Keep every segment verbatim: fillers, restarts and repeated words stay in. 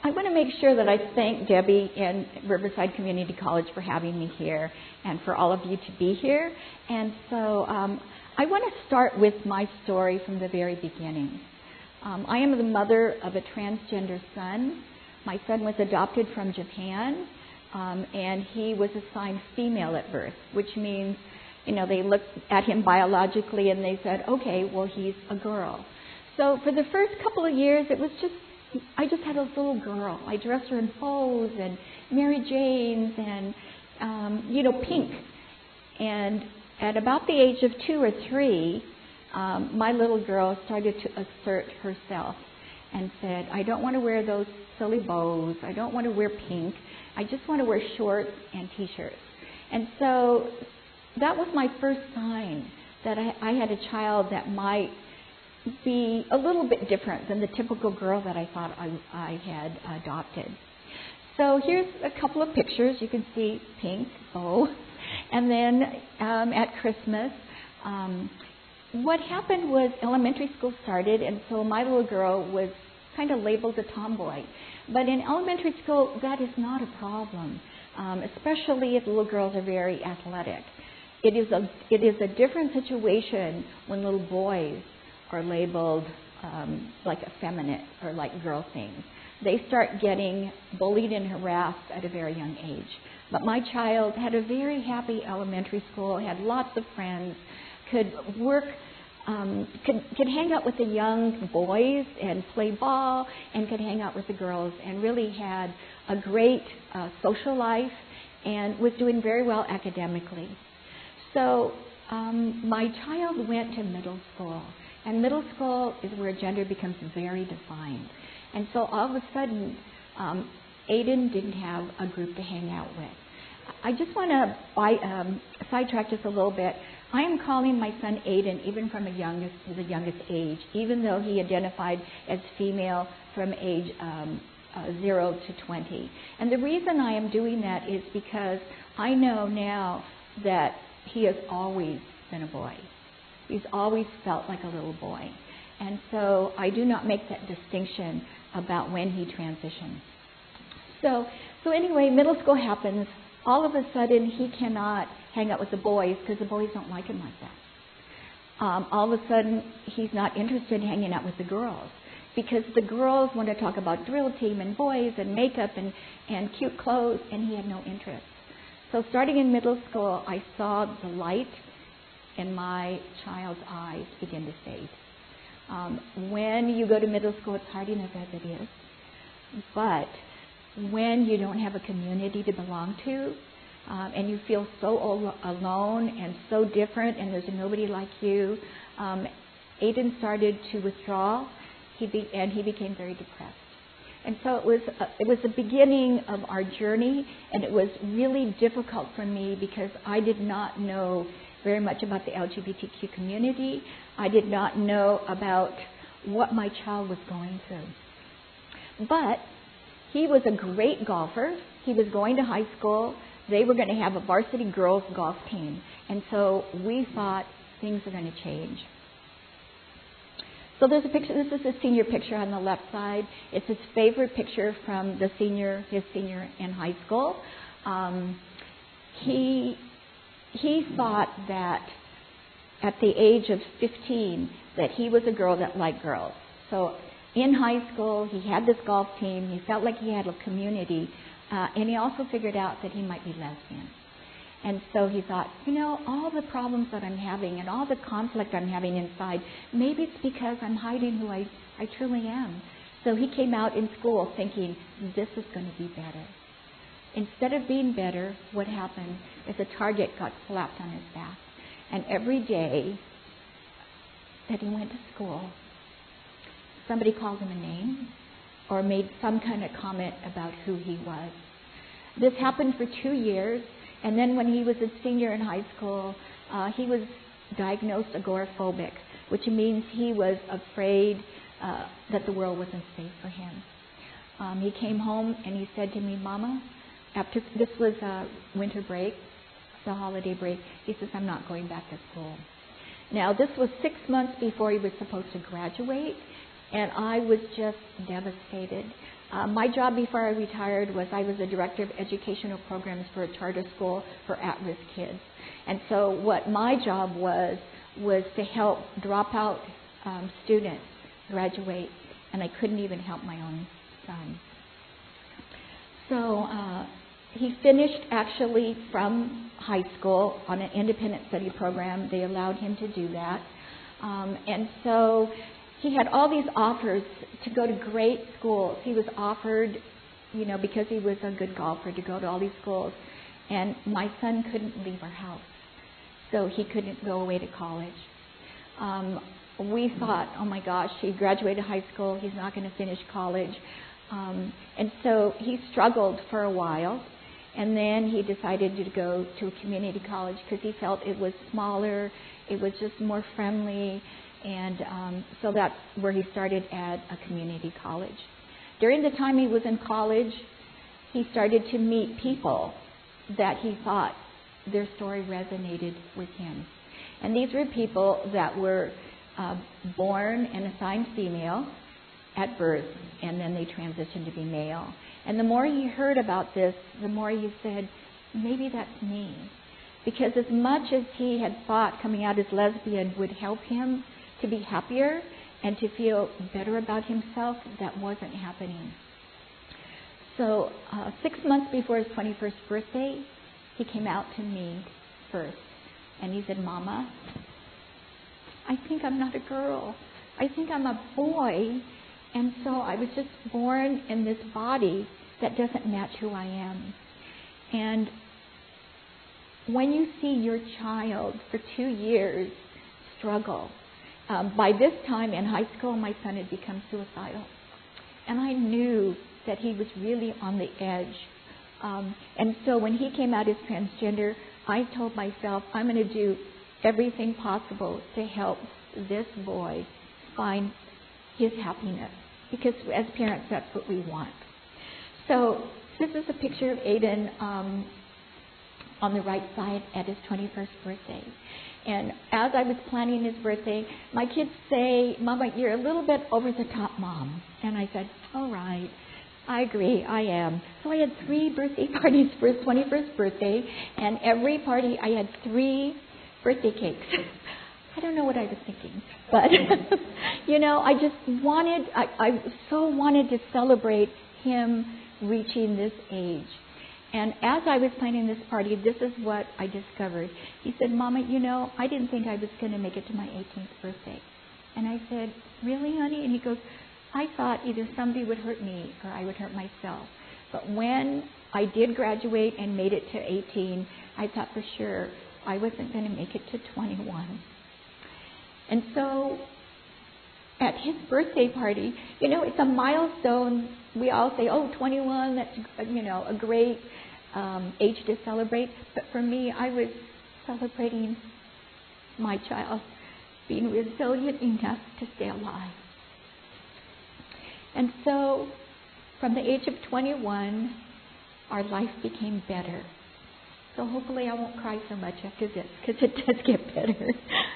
I want to make sure that I thank Debbie and Riverside Community College for having me here and for all of you to be here. And so um, I want to start with my story from the very beginning. Um, I am the mother of a transgender son. My son was adopted from Japan, um, and he was assigned female at birth, which means, you know, they looked at him biologically and they said, okay, well, he's a girl. So for the first couple of years, it was just, I just had a little girl. I dressed her in bows and Mary Janes and, um, you know, pink. And at about the age of two or three, um, my little girl started to assert herself and said, I don't want to wear those silly bows. I don't want to wear pink. I just want to wear shorts and T-shirts. And so that was my first sign that I, I had a child that might be a little bit different than the typical girl that I thought I, I had adopted. So here's a couple of pictures. You can see pink, bow. And then um, at Christmas, um, what happened was elementary school started, and so my little girl was kind of labeled a tomboy. But in elementary school, that is not a problem, um, especially if little girls are very athletic. It is a it is a different situation when little boys are labeled um, like effeminate or like girl things. They start getting bullied and harassed at a very young age. But my child had a very happy elementary school, had lots of friends, could work, um, could, could hang out with the young boys and play ball, and could hang out with the girls, and really had a great uh, social life and was doing very well academically. So um, my child went to middle school, and middle school is where gender becomes very defined. And so all of a sudden, um, Aiden didn't have a group to hang out with. I just want to um, sidetrack just a little bit. I am calling my son Aiden even from a youngest, the youngest age, even though he identified as female from age um, uh, zero to twenty. And the reason I am doing that is because I know now that he has always been a boy. He's always felt like a little boy. And so I do not make that distinction about when he transitioned. So, so anyway, middle school happens. All of a sudden, he cannot hang out with the boys because the boys don't like him like that. Um, all of a sudden, he's not interested in hanging out with the girls because the girls want to talk about drill team and boys and makeup and, and cute clothes, and he had no interest. So starting in middle school, I saw the light in my child's eyes begin to fade. Um, when you go to middle school, it's hard enough as it is. But when you don't have a community to belong to, um, and you feel so al- alone and so different, and there's nobody like you, um, Aiden started to withdraw, he be- and he became very depressed. And so it was uh, it was the beginning of our journey, and it was really difficult for me because I did not know very much about the L G B T Q community. I did not know about what my child was going through. But he was a great golfer. He was going to high school. They were going to have a varsity girls golf team. And so we thought things are going to change. So there's a picture. This is a senior picture on the left side. It's his favorite picture from the senior, his senior in high school. Um, he he thought that at the age of fifteen that he was a girl that liked girls. So in high school, he had this golf team. He felt like he had a community, uh, and he also figured out that he might be lesbian. And so he thought, you know, all the problems that I'm having and all the conflict I'm having inside, maybe it's because I'm hiding who I, I truly am. So he came out in school thinking, this is going to be better. Instead of being better, what happened is a target got slapped on his back. And every day that he went to school, somebody called him a name or made some kind of comment about who he was. This happened for two years. And then when he was a senior in high school, uh, he was diagnosed agoraphobic, which means he was afraid uh, that the world wasn't safe for him. Um, he came home and he said to me, Mama, after this was uh, winter break, the holiday break, he says, I'm not going back to school. Now, this was six months before he was supposed to graduate, and I was just devastated. Uh, my job before I retired was I was the director of educational programs for a charter school for at-risk kids. And so what my job was, was to help dropout um, students graduate, and I couldn't even help my own son. So uh, he finished actually from high school on an independent study program. They allowed him to do that. Um, and so he had all these offers to go to great schools. He was offered, you know, because he was a good golfer, to go to all these schools. And my son couldn't leave our house, so he couldn't go away to college. Um, we thought, oh my gosh, he graduated high school, he's not going to finish college. Um, and so he struggled for a while, and then he decided to go to a community college because he felt it was smaller, it was just more friendly, and um, so that's where he started at a community college. During the time he was in college, he started to meet people that he thought their story resonated with him. And these were people that were uh, born and assigned female at birth, and then they transitioned to be male. And the more he heard about this, the more he said, maybe that's me. Because as much as he had thought coming out as lesbian would help him to be happier and to feel better about himself, that wasn't happening. So uh, six months before his twenty-first birthday, he came out to me first. And he said, Mama, I think I'm not a girl. I think I'm a boy. And so I was just born in this body that doesn't match who I am. And when you see your child for two years struggle, um, by this time in high school, my son had become suicidal. And I knew that he was really on the edge. Um, and so when he came out as transgender, I told myself, I'm going to do everything possible to help this boy find his happiness. Because as parents, that's what we want. So this is a picture of Aiden um, on the right side at his twenty-first birthday. And as I was planning his birthday, my kids say, Mama, you're a little bit over the top, Mom. And I said, all right, I agree, I am. So I had three birthday parties for his twenty-first birthday, and every party I had three birthday cakes. I don't know what I was thinking, but, you know, I just wanted, I, I so wanted to celebrate him reaching this age. And as I was planning this party, this is what I discovered. He said, Mama, you know, I didn't think I was going to make it to my eighteenth birthday. And I said, really, honey? And he goes, I thought either somebody would hurt me or I would hurt myself. But when I did graduate and made it to eighteen, I thought for sure I wasn't going to make it to twenty-one. And so at his birthday party, you know, it's a milestone. We all say, oh, twenty-one, that's, you know, a great um, age to celebrate. But for me, I was celebrating my child being resilient enough to stay alive. And so from the age of twenty-one, our life became better. So hopefully I won't cry so much after this, because it does get better.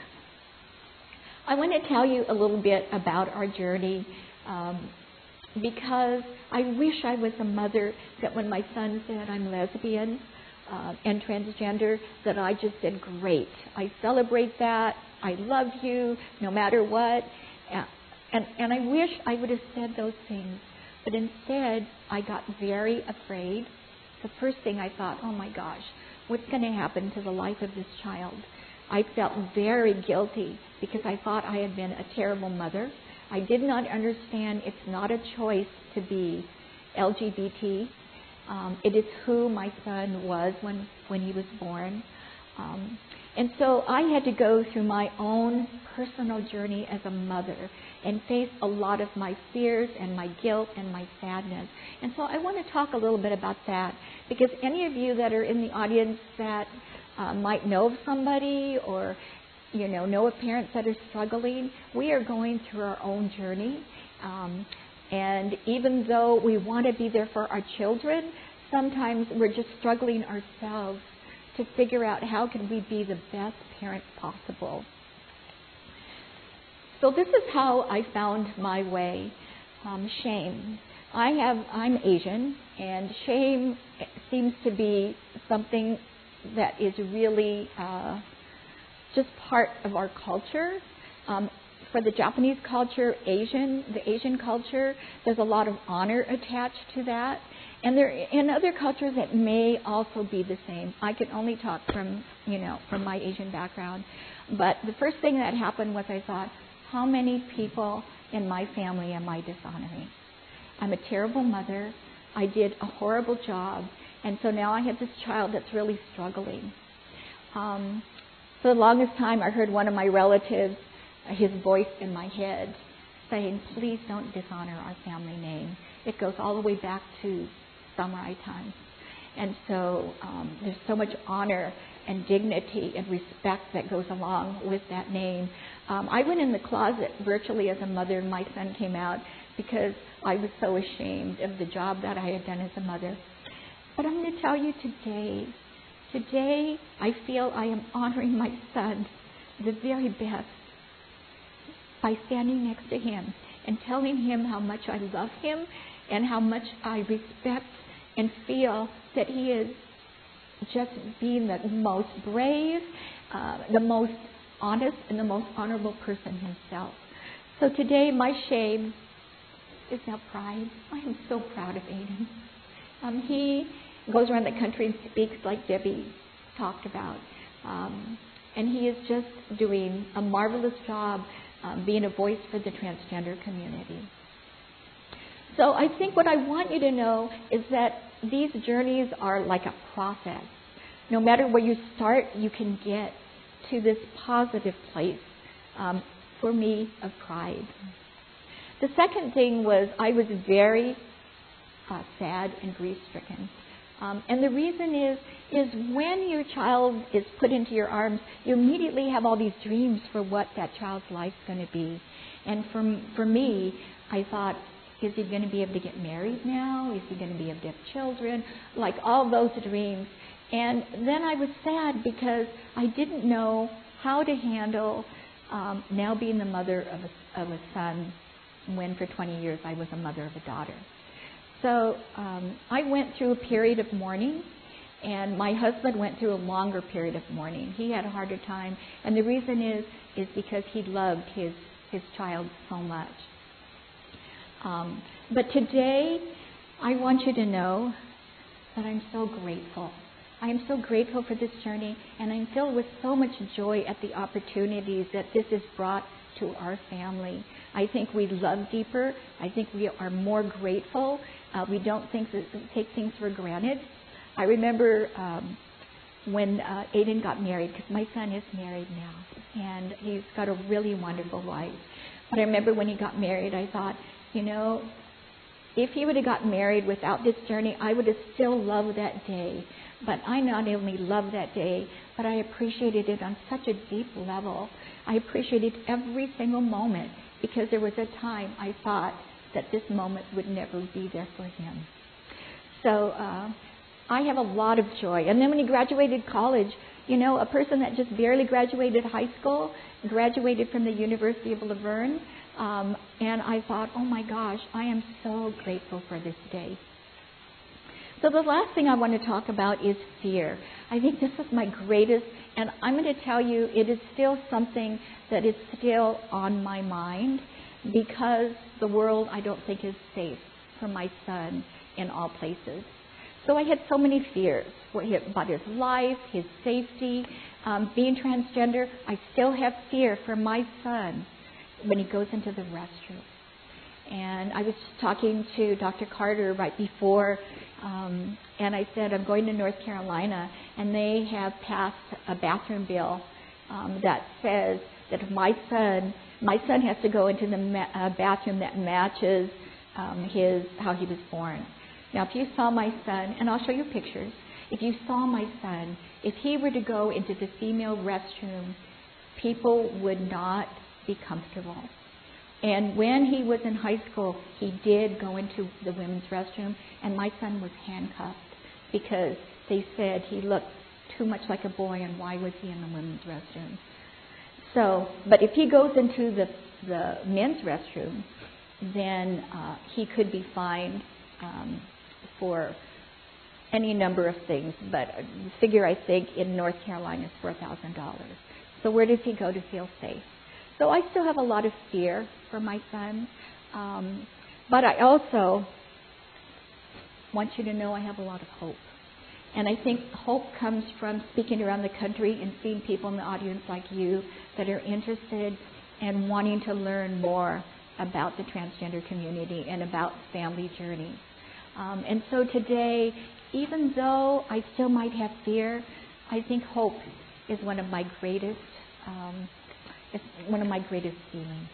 I want to tell you a little bit about our journey, um, because I wish I was a mother that when my son said I'm lesbian uh, and transgender, that I just said, great, I celebrate that, I love you, no matter what. Uh, and, and I wish I would have said those things, but instead I got very afraid. The first thing I thought, oh my gosh, what's going to happen to the life of this child? I felt very guilty because I thought I had been a terrible mother. I did not understand it's not a choice to be L G B T. Um, it is who my son was when, when he was born. Um, and so I had to go through my own personal journey as a mother and face a lot of my fears and my guilt and my sadness. And so I want to talk a little bit about that, because any of you that are in the audience that uh, might know of somebody or you know, know of parents that are struggling, we are going through our own journey. Um, and even though we want to be there for our children, sometimes we're just struggling ourselves to figure out how can we be the best parents possible. So this is how I found my way. Um, shame. I have, I'm Asian, and shame seems to be something that is really uh, just part of our culture. Um, for the Japanese culture, Asian, the Asian culture, there's a lot of honor attached to that. And there, in other cultures, it may also be the same. I can only talk from, you know, from my Asian background. But the first thing that happened was I thought, how many people in my family am I dishonoring? I'm a terrible mother. I did a horrible job. And so now I have this child that's really struggling. Um, for the longest time, I heard one of my relatives, his voice in my head, saying, please don't dishonor our family name. It goes all the way back to samurai times. And so um, there's so much honor and dignity and respect that goes along with that name. Um, I went in the closet virtually as a mother, and my son came out because I was so ashamed of the job that I had done as a mother. But I'm going to tell you today, today I feel I am honoring my son the very best by standing next to him and telling him how much I love him and how much I respect and feel that he is just being the most brave, uh, the most honest, and the most honorable person himself. So today my shame is now pride. I am so proud of Aiden. Um, he goes around the country and speaks like Debbie talked about. Um, and he is just doing a marvelous job um, being a voice for the transgender community. So I think what I want you to know is that these journeys are like a process. No matter where you start, you can get to this positive place, um, for me, of pride. The second thing was I was very uh, sad and grief-stricken. Um, and the reason is, is when your child is put into your arms, you immediately have all these dreams for what that child's life's going to be. And for, for me, I thought, is he going to be able to get married now? Is he going to be able to have children? Like all those dreams. And then I was sad because I didn't know how to handle um, now being the mother of a, of a son when for twenty years I was a mother of a daughter. So um, I went through a period of mourning, and my husband went through a longer period of mourning. He had a harder time, and the reason is is because he loved his, his child so much. Um, but today, I want you to know that I'm so grateful. I am so grateful for this journey, and I'm filled with so much joy at the opportunities that this has brought to our family. I think we love deeper. I think we are more grateful. Uh, we don't think that, take things for granted. I remember um, when uh, Aiden got married, because my son is married now, and he's got a really wonderful wife. But I remember when he got married, I thought, you know, if he would have gotten married without this journey, I would have still loved that day. But I not only loved that day, but I appreciated it on such a deep level. I appreciated every single moment, because there was a time I thought that this moment would never be there for him. So uh, I have a lot of joy. And then when he graduated college, you know, a person that just barely graduated high school, graduated from the University of Laverne, um, and I thought, oh my gosh, I am so grateful for this day. So the last thing I want to talk about is fear. I think this is my greatest, and I'm going to tell you it is still something that is still on my mind, because the world, I don't think, is safe for my son in all places. So I had so many fears about his life, his safety, um, being transgender. I still have fear for my son when he goes into the restroom. And I was talking to Doctor Carter right before, um, and I said, I'm going to North Carolina, and they have passed a bathroom bill um, that says that if my son, my son has to go into the ma- uh, bathroom that matches um, his how he was born. Now, if you saw my son, and I'll show you pictures, if you saw my son, if he were to go into the female restroom, people would not be comfortable. And when he was in high school, he did go into the women's restroom, and my son was handcuffed because they said he looked too much like a boy, and why was he in the women's restroom? So, but if he goes into the, the men's restroom, then uh, he could be fined um, for any number of things. But the figure, I think, in North Carolina is four thousand dollars. So where does he go to feel safe? So I still have a lot of fear for my son. Um, but I also want you to know I have a lot of hope. And I think hope comes from speaking around the country and seeing people in the audience like you that are interested and wanting to learn more about the transgender community and about family journeys. Um, and so today, even though I still might have fear, I think hope is one of my greatest, um, it's one of my greatest feelings.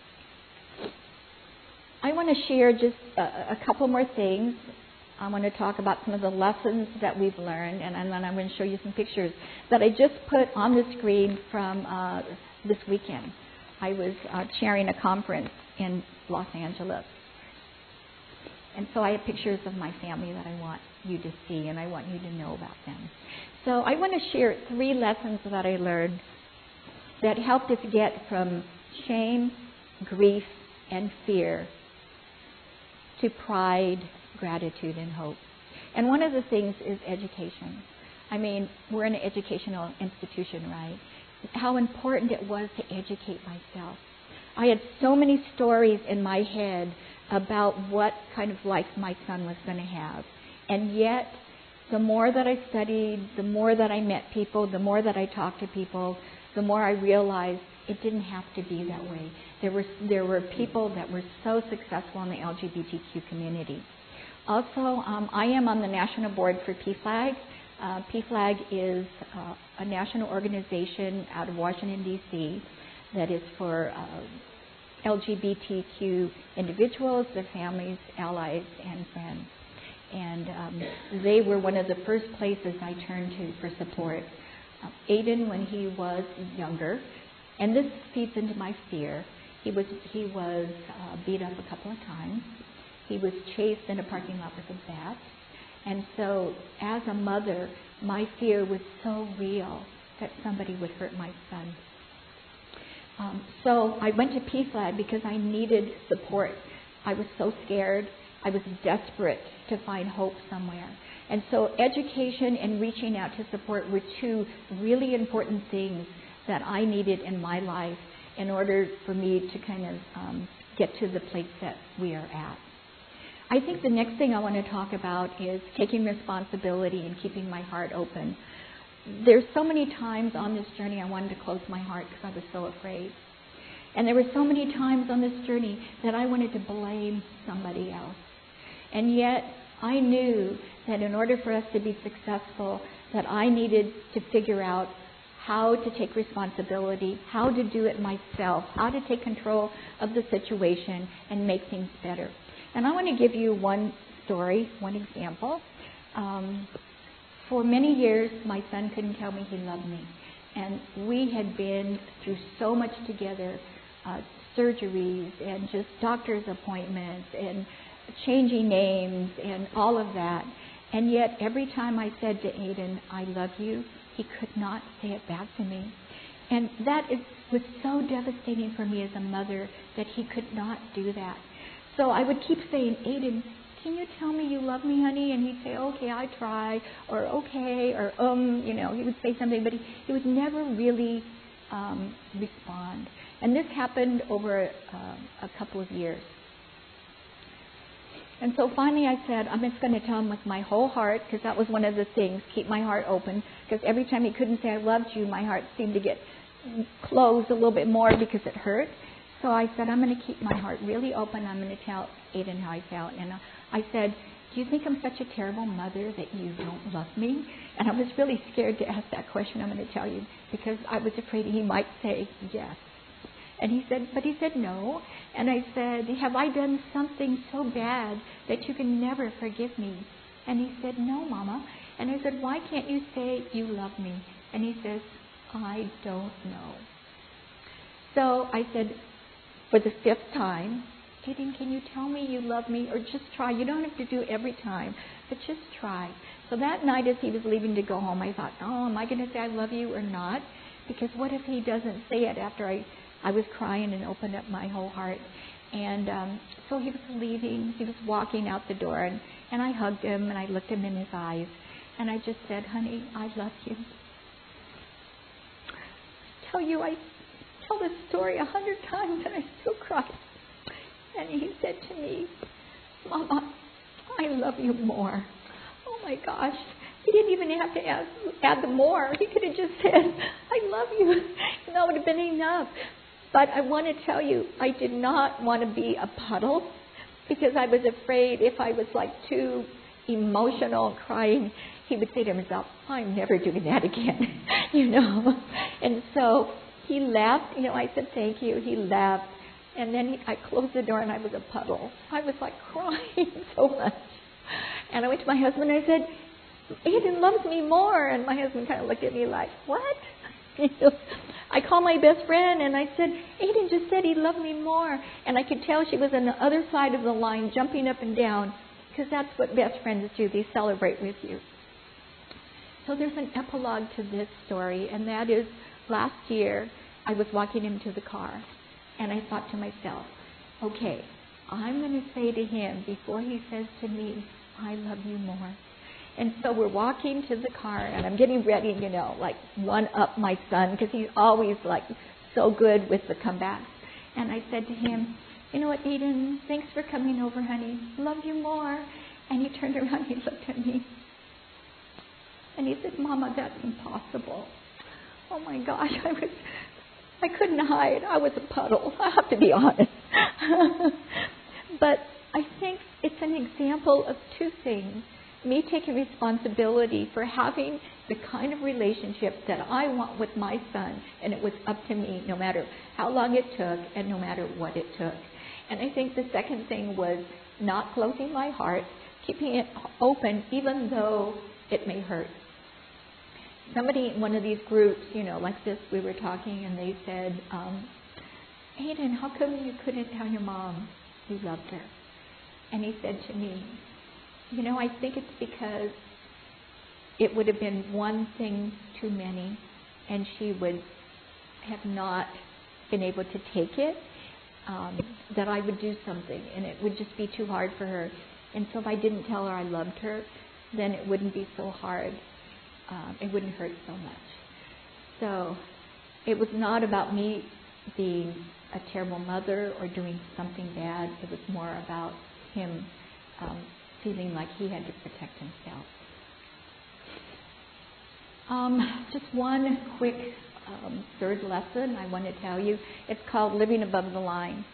I want to share just a, a couple more things. I want to talk about some of the lessons that we've learned, and, and then I'm going to show you some pictures that I just put on the screen from uh, this weekend. I was uh, chairing a conference in Los Angeles. And so I have pictures of my family that I want you to see, and I want you to know about them. So I want to share three lessons that I learned that helped us get from shame, grief, and fear to pride, gratitude, and hope. And one of the things is education. I mean, we're an educational institution, right? How important it was to educate myself. I had so many stories in my head about what kind of life my son was going to have. And yet, the more that I studied, the more that I met people, the more that I talked to people, the more I realized it didn't have to be that way. There were, there were people that were so successful in the L G B T Q community. Also, um, I am on the national board for P FLAG. Uh, P FLAG is uh, a national organization out of Washington, D C that is for uh, L G B T Q individuals, their families, allies, and friends. And um, they were one of the first places I turned to for support. Uh, Aiden, when he was younger, and this feeds into my fear, he was, he was uh, beat up a couple of times. He was chased in a parking lot with a bat. And so, as a mother, my fear was so real that somebody would hurt my son. Um, so I went to P FLAG because I needed support. I was so scared. I was desperate to find hope somewhere. And so education and reaching out to support were two really important things that I needed in my life in order for me to kind of um, get to the place that we are at. I think the next thing I want to talk about is taking responsibility and keeping my heart open. There's so many times on this journey I wanted to close my heart because I was so afraid. And there were so many times on this journey that I wanted to blame somebody else. And yet I knew that in order for us to be successful, that I needed to figure out how to take responsibility, how to do it myself, how to take control of the situation and make things better. And I want to give you one story, one example. Um, for many years, my son couldn't tell me he loved me. And we had been through so much together, uh, surgeries and just doctor's appointments and changing names and all of that. And yet every time I said to Aiden, I love you, he could not say it back to me. And that is, was so devastating for me as a mother that he could not do that. So I would keep saying, Aiden, can you tell me you love me, honey? And he'd say, okay, I try, or okay, or um, you know, he would say something, but he, he would never really um, respond. And this happened over uh, a couple of years. And so finally I said, I'm just going to tell him with my whole heart, because that was one of the things, keep my heart open, because every time he couldn't say I loved you, my heart seemed to get closed a little bit more because it hurt. So I said, I'm going to keep my heart really open. I'm going to tell Aiden how I felt. And I said, do you think I'm such a terrible mother that you don't love me? And I was really scared to ask that question, I'm going to tell you, because I was afraid he might say yes. And he said, but he said no. And I said, have I done something so bad that you can never forgive me? And he said, no, Mama. And I said, why can't you say you love me? And he says, I don't know. So I said, for the fifth time, Aiden, can you tell me you love me? Or just try. You don't have to do it every time, but just try. So that night as he was leaving to go home, I thought, oh, am I going to say I love you or not? because what if he doesn't say it after I, I was crying and opened up my whole heart. And um, so he was leaving. He was walking out the door, and, and I hugged him, and I looked him in his eyes, and I just said, honey, I love you. I tell you, I tell this story a hundred times, and I still cry. And he said to me, Mama, I love you more. Oh, my gosh. He didn't even have to add, add the more. He could have just said, I love you. And that would have been enough. But I want to tell you, I did not want to be a puddle, because I was afraid if I was like too emotional and crying, he would say to himself, I'm never doing that again, you know. And so he left. You know, I said, thank you. He left. And then he, I closed the door, and I was a puddle. I was like crying so much. And I went to my husband, and I said, Aiden loves me more. And my husband kind of looked at me like, what? You know, I called my best friend, and I said, Aiden just said he loved me more. And I could tell she was on the other side of the line, jumping up and down, because that's what best friends do. They celebrate with you. So there's an epilogue to this story, and that is last year I was walking into the car, and I thought to myself, okay, I'm going to say to him before he says to me, I love you more. And so we're walking to the car, and I'm getting ready, you know, like one up my son, because he's always like so good with the comebacks. And I said to him, you know what, Aiden, thanks for coming over, honey. Love you more. And he turned around, and he looked at me, and he said, Mama, that's impossible. Oh my gosh, I was, I couldn't hide. I was a puddle. I have to be honest. But I think it's an example of two things. Me taking responsibility for having the kind of relationship that I want with my son, and it was up to me no matter how long it took and no matter what it took. And I think the second thing was not closing my heart, keeping it open even though it may hurt. Somebody in one of these groups, you know, like this, we were talking, and they said, um, Aiden, how come you couldn't tell your mom you loved her? And he said to me, you know, I think it's because it would have been one thing too many, and she would have not been able to take it, um, that I would do something, and it would just be too hard for her. And so if I didn't tell her I loved her, then it wouldn't be so hard. Um, it wouldn't hurt so much. So it was not about me being a terrible mother or doing something bad. It was more about him um, feeling like he had to protect himself. Um, just one quick um, third lesson I want to tell you. It's called Living Above the Line.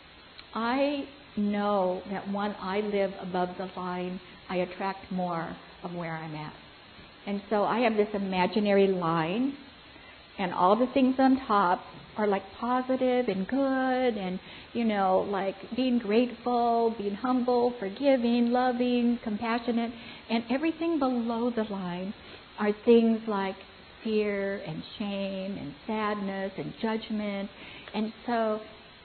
I know that when I live above the line, I attract more of where I'm at. And so I have this imaginary line, and all the things on top are like positive and good, and, you know, like being grateful, being humble, forgiving, loving, compassionate. And everything below the line are things like fear and shame and sadness and judgment. And so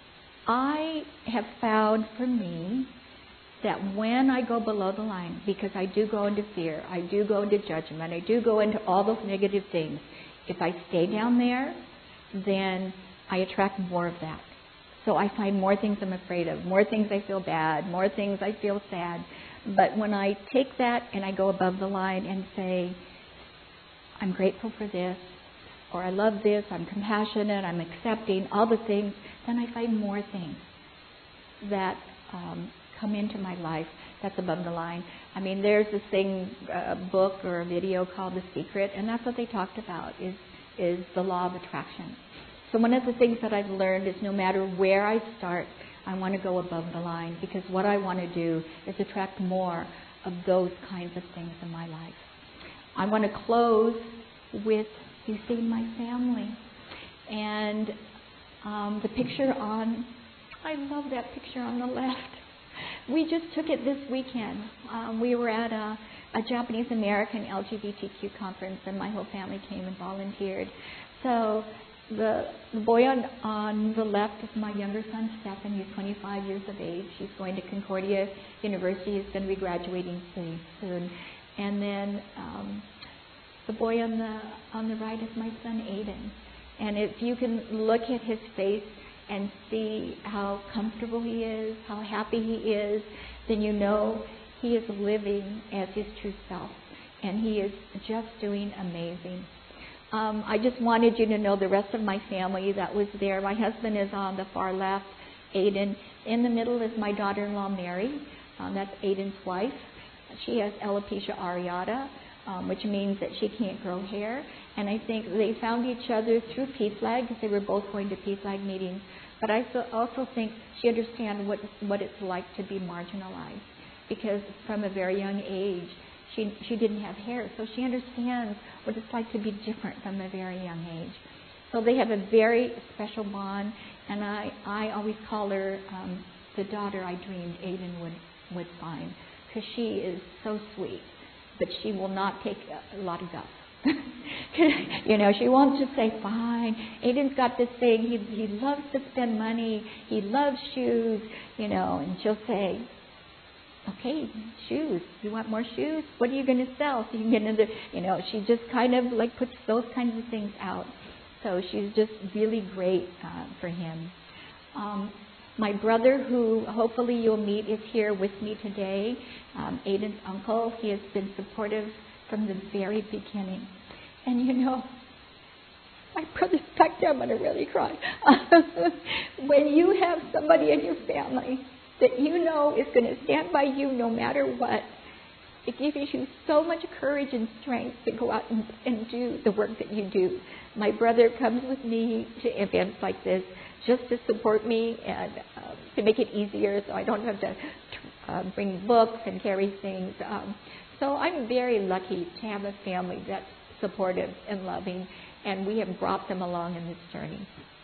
I have found for me that when I go below the line, because I do go into fear, I do go into judgment, I do go into all those negative things, if I stay down there, then I attract more of that. So I find more things I'm afraid of, more things I feel bad, more things I feel sad. But when I take that and I go above the line and say, I'm grateful for this, or I love this, I'm compassionate, I'm accepting, all the things, then I find more things that um, come into my life that's above the line. I mean, there's this thing, a book or a video called The Secret, and that's what they talked about, is is the law of attraction. So one of the things that I've learned is no matter where I start, I want to go above the line, because what I want to do is attract more of those kinds of things in my life. I want to close with, you see, my family. And um, the picture on, I love that picture on the left. We just took it this weekend. Um, we were at a, a Japanese American L G B T Q conference, and my whole family came and volunteered. So the, the boy on, on the left is my younger son, Stephen. He's twenty-five years of age. He's going to Concordia University. He's going to be graduating soon. And then um, the boy on the on the right is my son, Aiden. And if you can look at his face and see how comfortable he is, how happy he is, then you know he is living as his true self. And he is just doing amazing. Um, I just wanted you to know the rest of my family that was there. My husband is on the far left, Aiden. In the middle is my daughter-in-law, Mary. Um, that's Aiden's wife. She has alopecia areata, um, which means that she can't grow hair. And I think they found each other through P F L A G because they were both going to P F L A G meetings. But I also think she understands what, what it's like to be marginalized, because from a very young age, She, she didn't have hair, so she understands what it's like to be different from a very young age. So they have a very special bond, and I, I always call her um, the daughter I dreamed Aiden would, would find, because she is so sweet, but she will not take a, a lot of guts. You know, she won't just say, fine, Aiden's got this thing, he, he loves to spend money, he loves shoes, you know, and she'll say, okay, shoes. You want more shoes? What are you going to sell? So you can get another, you know, she just kind of like puts those kinds of things out. So she's just really great uh, for him. Um, my brother, who hopefully you'll meet, is here with me today. Um, Aiden's uncle. He has been supportive from the very beginning. And you know, my brother's back there. I'm going to really cry. When you have somebody in your family that you know is going to stand by you no matter what, it gives you so much courage and strength to go out and, and do the work that you do. My brother comes with me to events like this just to support me and um, to make it easier so I don't have to uh, bring books and carry things. Um, so I'm very lucky to have a family that's supportive and loving, and we have brought them along in this journey.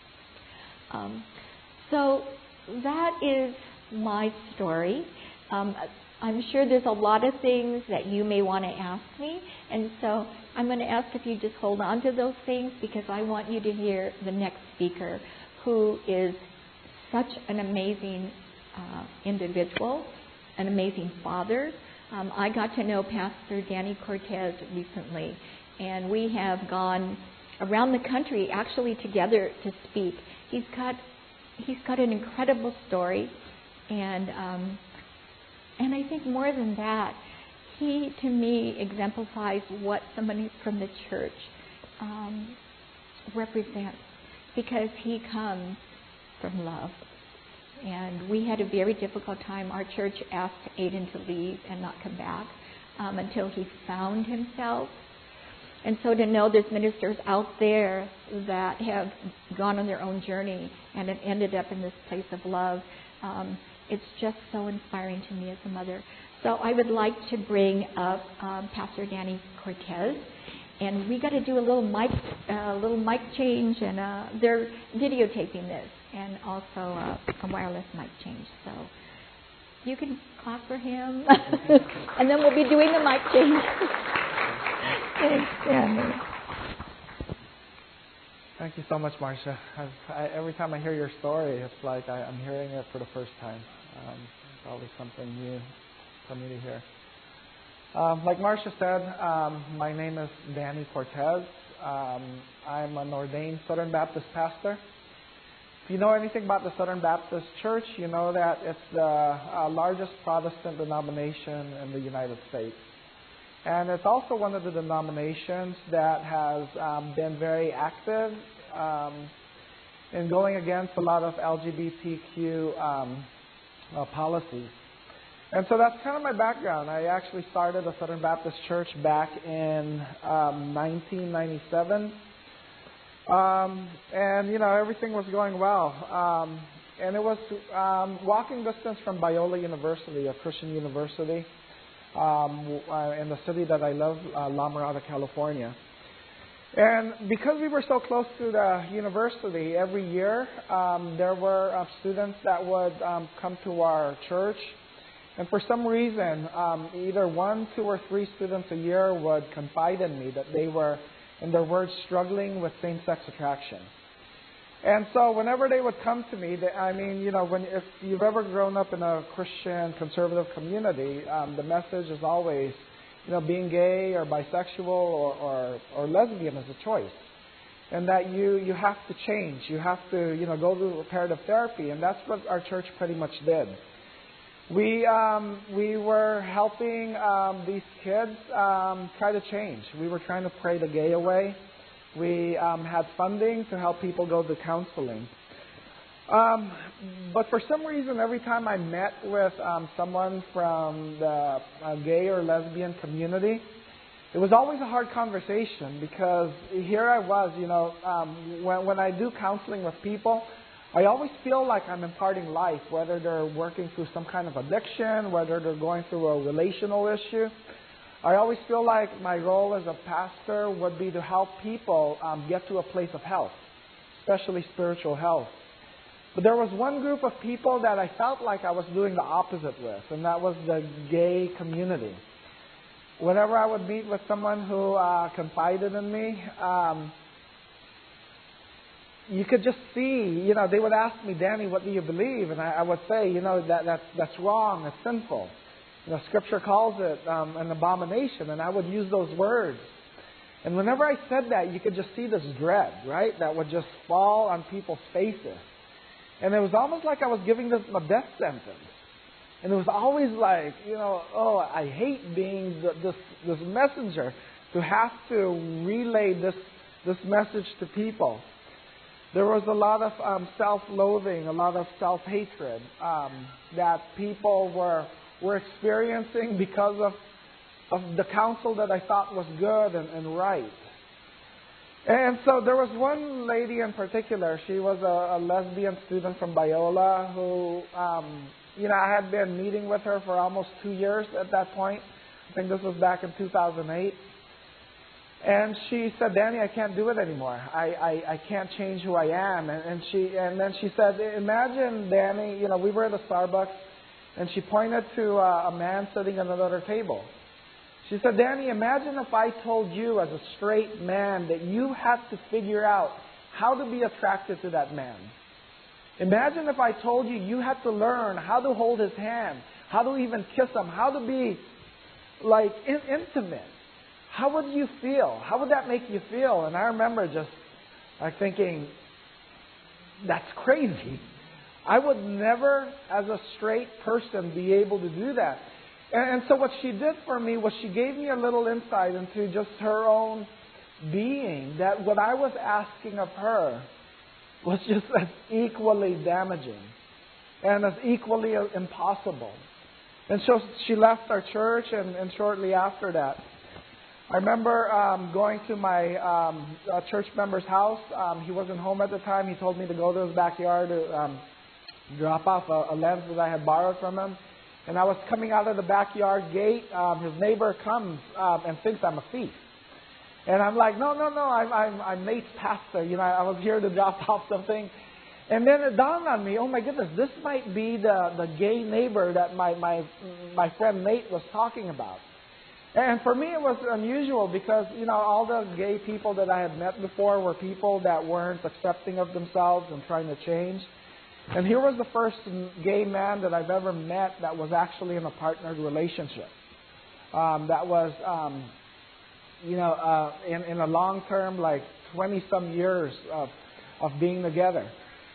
Um, so that is my story. Um, I'm sure there's a lot of things that you may want to ask me, and so I'm going to ask if you just hold on to those things, because I want you to hear the next speaker, who is such an amazing uh, individual, an amazing father. Um, I got to know Pastor Danny Cortez recently, and we have gone around the country actually together to speak. He's got he's got an incredible story. And um, and I think more than that, he, to me, exemplifies what somebody from the church um, represents, because he comes from love. And we had a very difficult time. Our church asked Aiden to leave and not come back um, until he found himself. And so to know there's ministers out there that have gone on their own journey and have ended up in this place of love, um, it's just so inspiring to me as a mother. So I would like to bring up um, Pastor Danny Cortez, and we got to do a little mic, uh, little mic change, and uh, they're videotaping this, and also uh, a wireless mic change. So you can clap for him, and then we'll be doing the mic change. Thanks, Danny. Thank you so much, Marcia. I've, I, every time I hear your story, it's like I, I'm hearing it for the first time. Um, it's always something new for me to hear. Um, like Marcia said, um, my name is Danny Cortez. Um, I'm an ordained Southern Baptist pastor. If you know anything about the Southern Baptist Church, you know that it's the uh, largest Protestant denomination in the United States. And it's also one of the denominations that has um, been very active um, in going against a lot of L G B T Q um, uh, policies. And so that's kind of my background. I actually started a Southern Baptist Church back in um, nineteen ninety-seven. Um, and, you know, everything was going well. Um, and it was um, walking distance from Biola University, a Christian university. Um, uh, in the city that I love, uh, La Mirada, California. And because we were so close to the university, every year um, there were uh, students that would um, come to our church. And for some reason, um, either one, two, or three students a year would confide in me that they were, in their words, struggling with same-sex attraction. And so whenever they would come to me, they, I mean, you know, when if you've ever grown up in a Christian conservative community, um, the message is always, you know, being gay or bisexual or, or, or lesbian is a choice. and that you, you have to change. You have to, you know, go through reparative therapy, and that's what our church pretty much did. We um, we were helping um, these kids um, try to change. We were trying to pray the gay away. We um, had funding to help people go to counseling. Um, but for some reason, every time I met with um, someone from the uh, gay or lesbian community, it was always a hard conversation, because here I was, you know, um, when, when I do counseling with people, I always feel like I'm imparting life, whether they're working through some kind of addiction, whether they're going through a relational issue. I always feel like my role as a pastor would be to help people um, get to a place of health, especially spiritual health. But there was one group of people that I felt like I was doing the opposite with, and that was the gay community. Whenever I would meet with someone who uh, confided in me, um, you could just see, you know, they would ask me, Danny, what do you believe? And I, I would say, you know, that, that that's wrong, it's sinful. You know, Scripture calls it um, an abomination, and I would use those words. And whenever I said that, you could just see this dread, right, that would just fall on people's faces. And it was almost like I was giving them a death sentence. And it was always like, you know, oh, I hate being the, this this messenger to have to relay this this message to people. There was a lot of um, self-loathing, a lot of self-hatred um, that people were were experiencing because of of the counsel that I thought was good and, and right. And so there was one lady in particular. She was a, a lesbian student from Biola who, um, you know, I had been meeting with her for almost two years at that point. I think this was back in two thousand eight. And she said, Danny, I can't do it anymore. I, I, I can't change who I am. And, and she and then she said, imagine, Danny, you know, we were at a Starbucks, and she pointed to uh, a man sitting at another table. She said, Danny, imagine if I told you as a straight man that you had to figure out how to be attracted to that man. Imagine if I told you you had to learn how to hold his hand, how to even kiss him, how to be like in- intimate. How would you feel? How would that make you feel? And I remember just like thinking, that's crazy. I would never, as a straight person, be able to do that. And, and so what she did for me was she gave me a little insight into just her own being, that what I was asking of her was just as equally damaging and as equally impossible. And so she left our church, and, and shortly after that, I remember um, going to my um, uh, church member's house. Um, he wasn't home at the time. He told me to go to his backyard to um, drop off a, a lens that I had borrowed from him. And I was coming out of the backyard gate. Um, his neighbor comes um, and thinks I'm a thief. And I'm like, no, no, no, I'm, I'm, I'm Nate's pastor. You know, I was here to drop off something. And then it dawned on me, oh my goodness, this might be the, the gay neighbor that my, my, my friend Nate was talking about. And for me, it was unusual because, you know, all the gay people that I had met before were people that weren't accepting of themselves and trying to change. And here was the first gay man that I've ever met that was actually in a partnered relationship. Um, that was, um, you know, uh, in, in a long-term, like twenty-some years of, of being together.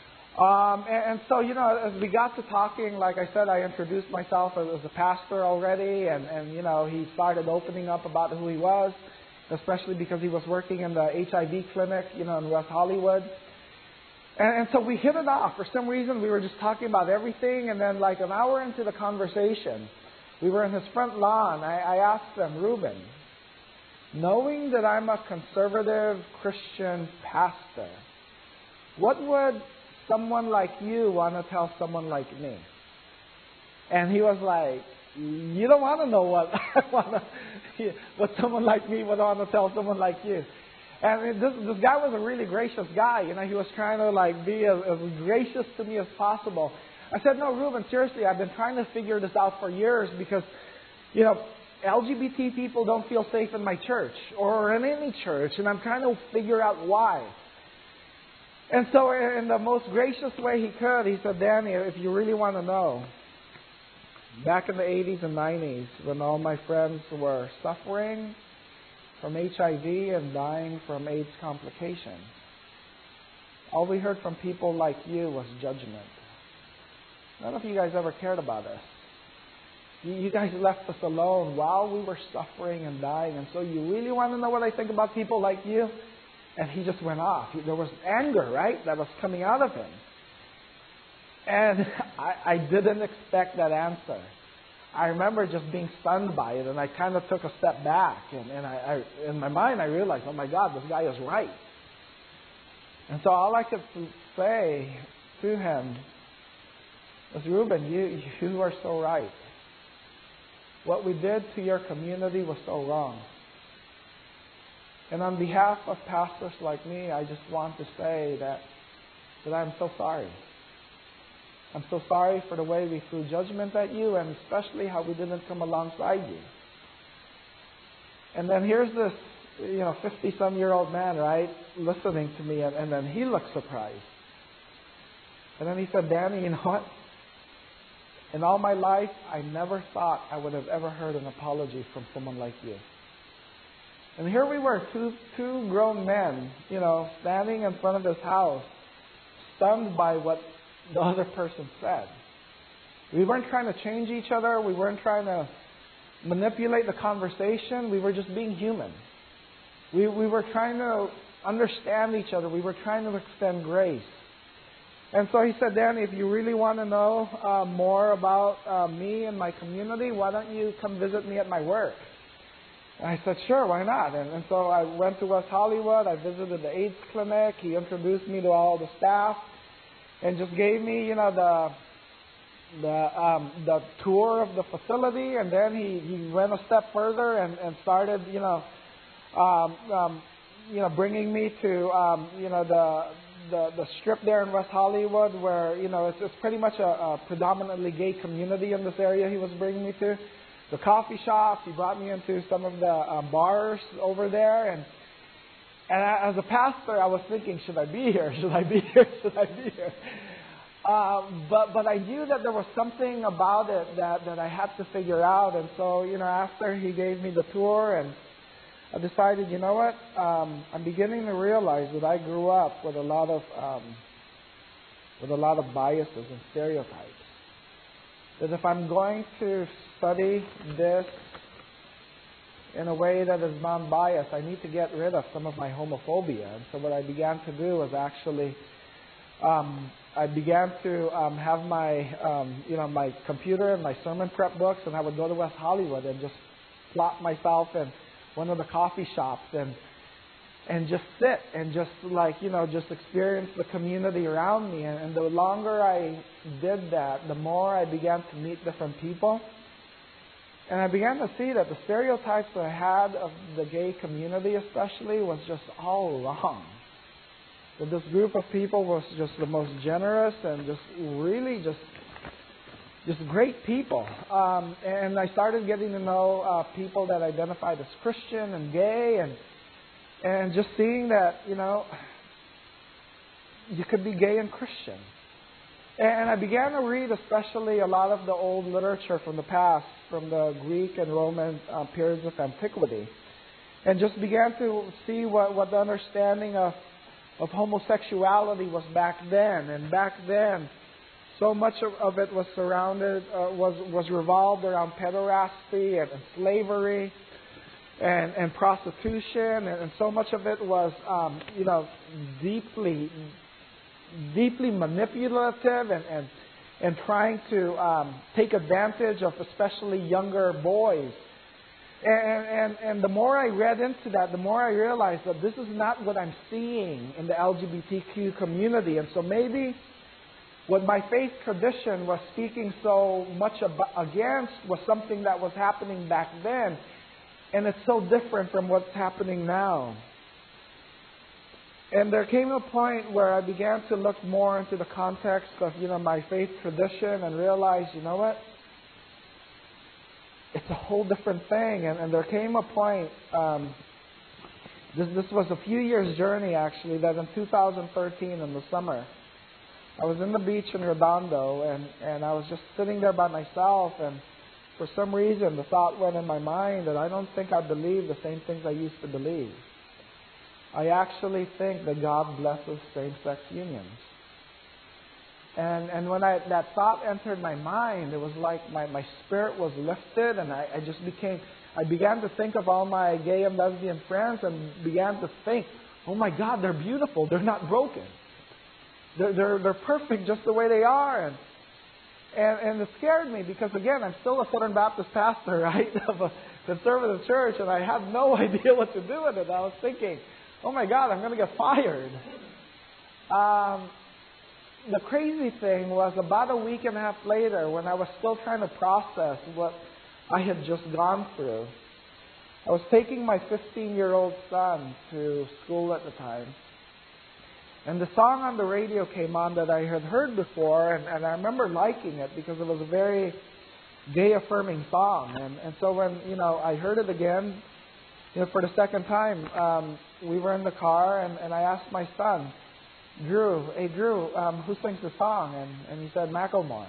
Um, and, and so, you know, as we got to talking, like I said, I introduced myself as, as a pastor already, and, and, you know, he started opening up about who he was, especially because he was working in the H I V clinic, you know, in West Hollywood. And, and so we hit it off. For some reason, we were just talking about everything, and then like an hour into the conversation, we were in his front lawn. I, I asked him, Reuben, knowing that I'm a conservative Christian pastor, what would someone like you want to tell someone like me? And he was like, you don't want to know what I want to, what someone like me would want to tell someone like you. And this this guy was a really gracious guy. You know, he was trying to like be as, as gracious to me as possible. I said, no, Reuben, seriously, I've been trying to figure this out for years because, you know, L G B T people don't feel safe in my church or in any church, and I'm trying to figure out why. And so in the most gracious way he could, he said, Danny, if you really want to know, back in the eighties and nineties, when all my friends were suffering, from H I V and dying from AIDS complications. All we heard from people like you was judgment. None of you guys ever cared about us. You, you guys left us alone while we were suffering and dying. And so you really want to know what I think about people like you? And he just went off. There was anger, right, that was coming out of him. And I, I didn't expect that answer. I remember just being stunned by it, and I kind of took a step back. And, and I, I, in my mind, I realized, oh my God, this guy is right. And so all I could say to him was, Reuben, you, you are so right. What we did to your community was so wrong. And on behalf of pastors like me, I just want to say that, that I'm so sorry. I'm so sorry for the way we threw judgment at you, and especially how we didn't come alongside you. And then here's this, you know, fifty-some-year-old man, right, listening to me, and, and then he looked surprised. And then he said, Danny, you know what? In all my life, I never thought I would have ever heard an apology from someone like you. And here we were, two two grown men, you know, standing in front of his house, stunned by what the other person said. We weren't trying to change each other. We weren't trying to manipulate the conversation. We were just being human. We we were trying to understand each other. We were trying to extend grace. And so he said, Danny, if you really want to know uh, more about uh, me and my community, why don't you come visit me at my work? And I said, sure, why not? And, and so I went to West Hollywood. I visited the AIDS clinic. He introduced me to all the staff and just gave me, you know, the the um, the tour of the facility. And then he, he went a step further and, and started, you know, um, um, you know, bringing me to, um, you know, the the the strip there in West Hollywood, where, you know, it's, it's pretty much a, a predominantly gay community in this area. He was bringing me to the coffee shops. He brought me into some of the uh, bars over there, and and I, as a pastor, I was thinking, should I be here? Should I be here? Should I be here? Um, but but I knew that there was something about it that, that I had to figure out, and so, you know, after he gave me the tour, and I decided, you know what, um, I'm beginning to realize that I grew up with a lot of um, with a lot of biases and stereotypes. That if I'm going to study this in a way that is non-biased, I need to get rid of some of my homophobia. And so what I began to do was actually, um, I began to um, have my, um, you know, my computer and my sermon prep books, and I would go to West Hollywood and just plot myself in one of the coffee shops and and just sit and just like, you know, just experience the community around me. And, and the longer I did that, the more I began to meet different people. And I began to see that the stereotypes that I had of the gay community especially was just all wrong. That this group of people was just the most generous and just really just just great people. Um, and I started getting to know uh, people that identified as Christian and gay, and and just seeing that, you know, you could be gay and Christian. And I began to read especially a lot of the old literature from the past, from the Greek and Roman uh, periods of antiquity, and just began to see what, what the understanding of, of homosexuality was back then. And back then, so much of, of it was surrounded, uh, was, was revolved around pederasty and, and slavery and, and prostitution, and, and so much of it was, um, you know, deeply deeply manipulative and, and, and trying to um, take advantage of especially younger boys. And, and, and the more I read into that, the more I realized that this is not what I'm seeing in the L G B T Q community. And so maybe what my faith tradition was speaking so much about, against was something that was happening back then. And it's so different from what's happening now. And there came a point where I began to look more into the context of, you know, my faith tradition and realized, you know what? It's a whole different thing. And, and there came a point, um, this, this was a few years journey actually, that in two thousand thirteen in the summer, I was in the beach in Redondo, and, and I was just sitting there by myself, and for some reason, the thought went in my mind that I don't think I believe the same things I used to believe. I actually think that God blesses same-sex unions. And and when I, that thought entered my mind, it was like my, my spirit was lifted, and I, I just became, I began to think of all my gay and lesbian friends and began to think, oh my God, they're beautiful. They're not broken. They're, they're, they're perfect just the way they are. And, and, and it scared me because, again, I'm still a Southern Baptist pastor, right, of a conservative church, and I have no idea what to do with it. I was thinking, oh my God, I'm going to get fired. Um, the crazy thing was about a week and a half later, when I was still trying to process what I had just gone through, I was taking my fifteen-year-old son to school at the time. And the song on the radio came on that I had heard before, and, and I remember liking it because it was a very gay-affirming song. And, and so when, you know, I heard it again, you know, for the second time, um, we were in the car, and, and I asked my son, Drew, hey Drew, um, who sings the song? And, and he said, Macklemore.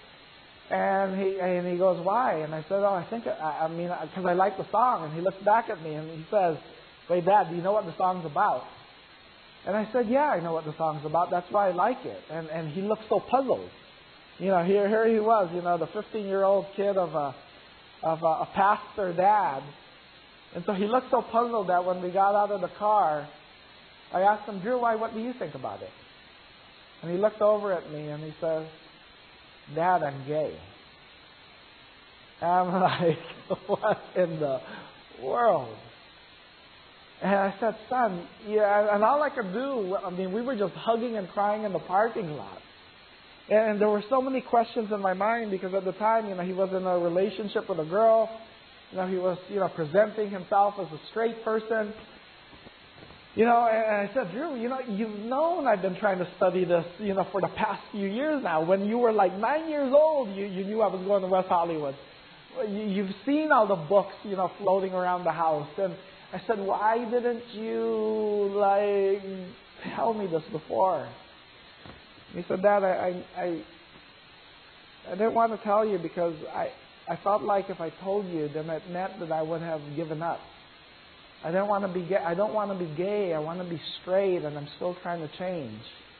And he and he goes, why? And I said, oh, I think, I, I mean, because I like the song. And he looks back at me and he says, wait, Dad, do you know what the song's about? And I said, yeah, I know what the song's about. That's why I like it. And and he looked so puzzled. You know, here here he was, you know, the fifteen-year-old kid of a of a, a pastor dad. And so he looked so puzzled that when we got out of the car, I asked him, Drew, why? What do you think about it? And he looked over at me and he says, Dad, I'm gay. And I'm like, what in the world? And I said, son, yeah, and all I could do, I mean, we were just hugging and crying in the parking lot. And there were so many questions in my mind because at the time, you know, he was in a relationship with a girl. You know, he was, you know, presenting himself as a straight person. You know, and I said, Drew, you know, you've known I've been trying to study this, you know, for the past few years now. When you were like nine years old, you, you knew I was going to West Hollywood. You, you've seen all the books, you know, floating around the house. And I said, why didn't you, like, tell me this before? And he said, Dad, I, I, I, I didn't want to tell you because I, I felt like if I told you, then it meant that I would have given up. I don't want to be gay. I don't want to be gay. I want to be straight, and I'm still trying to change.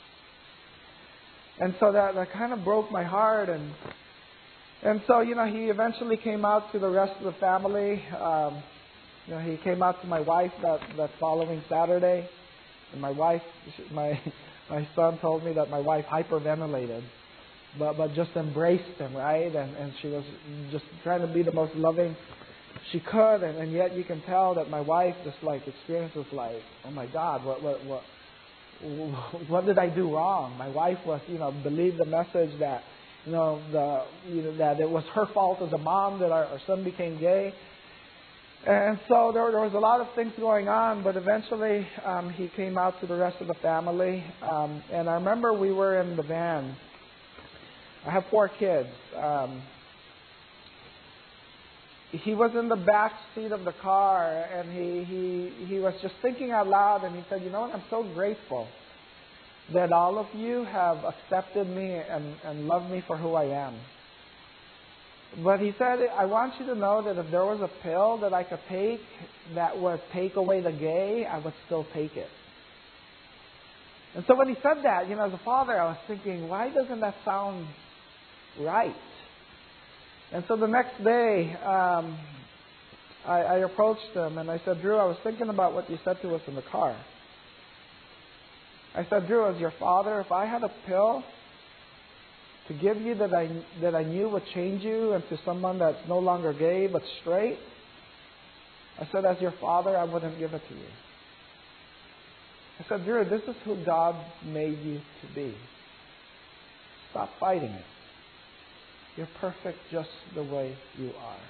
And so that, that kind of broke my heart, and and so you know he eventually came out to the rest of the family. Um, you know he came out to my wife that, that following Saturday, and my wife, my my son told me that my wife hyperventilated, but but just embraced him, right? And and she was just trying to be the most loving she could, and, and yet you can tell that my wife just like experiences like, oh my God, what what what what did I do wrong? My wife was, you know, believed the message that, you know, the you know that it was her fault as a mom that our, our son became gay, and so there there was a lot of things going on. But eventually, um, he came out to the rest of the family, um, and I remember we were in the van. I have four kids. Um, He was in the back seat of the car, and he, he, he was just thinking out loud, and he said, you know what, I'm so grateful that all of you have accepted me and, and loved me for who I am. But he said, I want you to know that if there was a pill that I could take that would take away the gay, I would still take it. And so when he said that, you know, as a father, I was thinking, why doesn't that sound right? And so the next day, um, I, I approached him and I said, Drew, I was thinking about what you said to us in the car. I said, Drew, as your father, if I had a pill to give you that I that I knew would change you into someone that's no longer gay but straight, I said, as your father, I wouldn't give it to you. I said, Drew, this is who God made you to be. Stop fighting it. You're perfect just the way you are.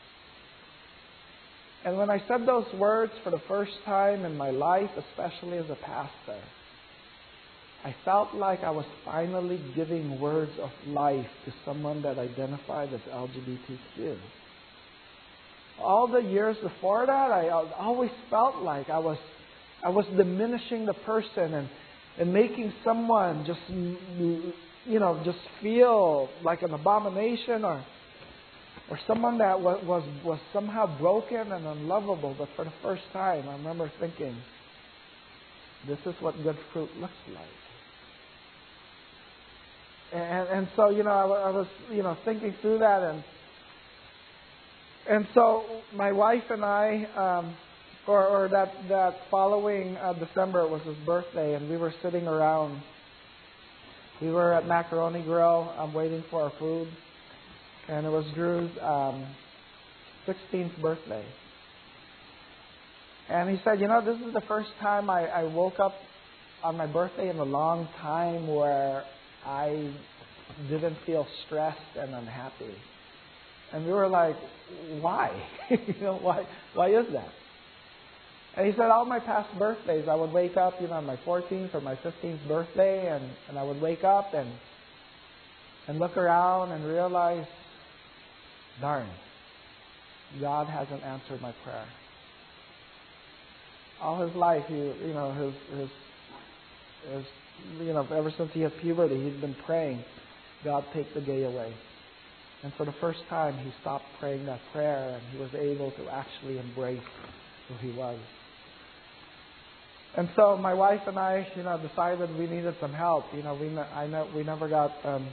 And when I said those words for the first time in my life, especially as a pastor, I felt like I was finally giving words of life to someone that identified as L G B T Q. All the years before that, I always felt like I was I was diminishing the person and, and making someone just, you know, just feel like an abomination or or someone that was, was, was somehow broken and unlovable, but for the first time, I remember thinking, this is what good fruit looks like. And, and so, you know, I, I was, you know, thinking through that, and and so my wife and I, um, or, or that that following uh, December, it was his birthday, and we were sitting around. We were at Macaroni Grill. I'm waiting for our food, and it was Drew's um, sixteenth birthday. And he said, you know, this is the first time I, I woke up on my birthday in a long time where I didn't feel stressed and unhappy. And we were like, why? you know, why why is that? And he said, all my past birthdays, I would wake up, you know, on my fourteenth or my fifteenth birthday, and, and I would wake up and and look around and realize, darn, God hasn't answered my prayer. All his life, he, you know, his, his, his, you know, ever since he had puberty, he'd been praying, God, take the gay away. And for the first time, he stopped praying that prayer, and he was able to actually embrace who he was. And so my wife and I, you know, decided we needed some help. You know, we I know we never got, um,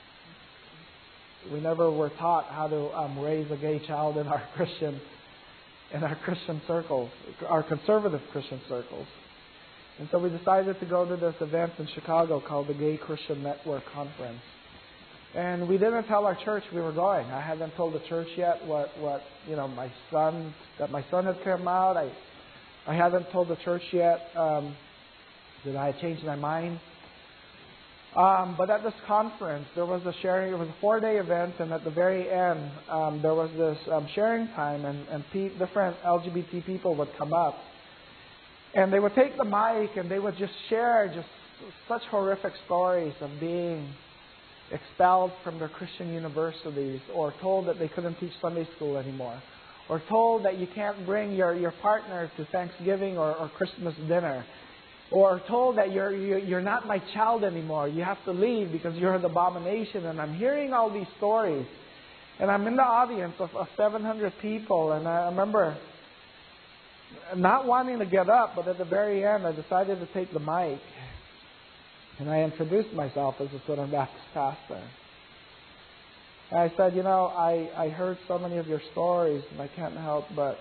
we never were taught how to um, raise a gay child in our Christian. in our Christian circles, our conservative Christian circles. And so we decided to go to this event in Chicago called the Gay Christian Network Conference. And we didn't tell our church we were going. I hadn't told the church yet what, what you know, my son, that my son had come out. I I hadn't told the church yet um, that I had changed my mind. Um, but at this conference, there was a sharing, it was a four-day event, and at the very end, um, there was this um, sharing time, and, and pe- different L G B T people would come up. And they would take the mic, and they would just share just such horrific stories of being expelled from their Christian universities, or told that they couldn't teach Sunday school anymore, or told that you can't bring your, your partner to Thanksgiving or, or Christmas dinner, or told that you're you're not my child anymore. You have to leave because you're an abomination. And I'm hearing all these stories, and I'm in the audience of, of seven hundred people. And I remember not wanting to get up, but at the very end, I decided to take the mic, and I introduced myself as a Southern Baptist pastor. And I said, you know, I I heard so many of your stories, and I can't help but.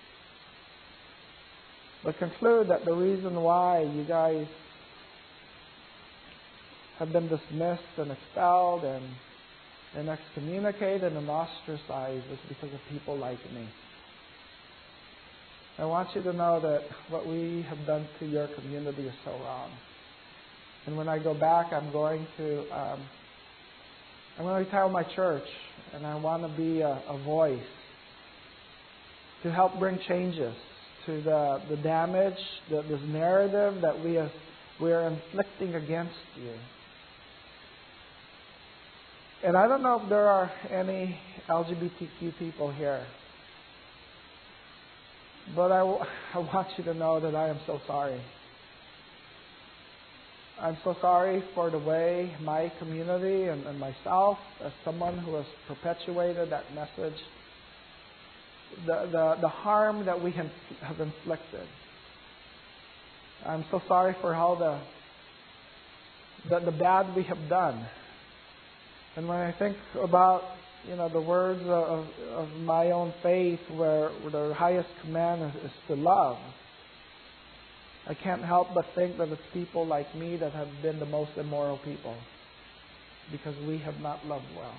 But conclude that the reason why you guys have been dismissed and expelled and, and excommunicated and ostracized is because of people like me. I want you to know that what we have done to your community is so wrong. And when I go back, I'm going to um, I'm going to tell my church, and I want to be a, a voice to help bring changes to the, the damage, the, this narrative that we have, we are inflicting against you. And I don't know if there are any L G B T Q people here, but I, I want you to know that I am so sorry. I'm so sorry for the way my community and, and myself, as someone who has perpetuated that message, The, the the harm that we have, have inflicted. I'm so sorry for how the, the the bad we have done. And when I think about, you know, the words of, of my own faith, where, where the highest command is, is to love, I can't help but think that it's people like me that have been the most immoral people, because we have not loved well.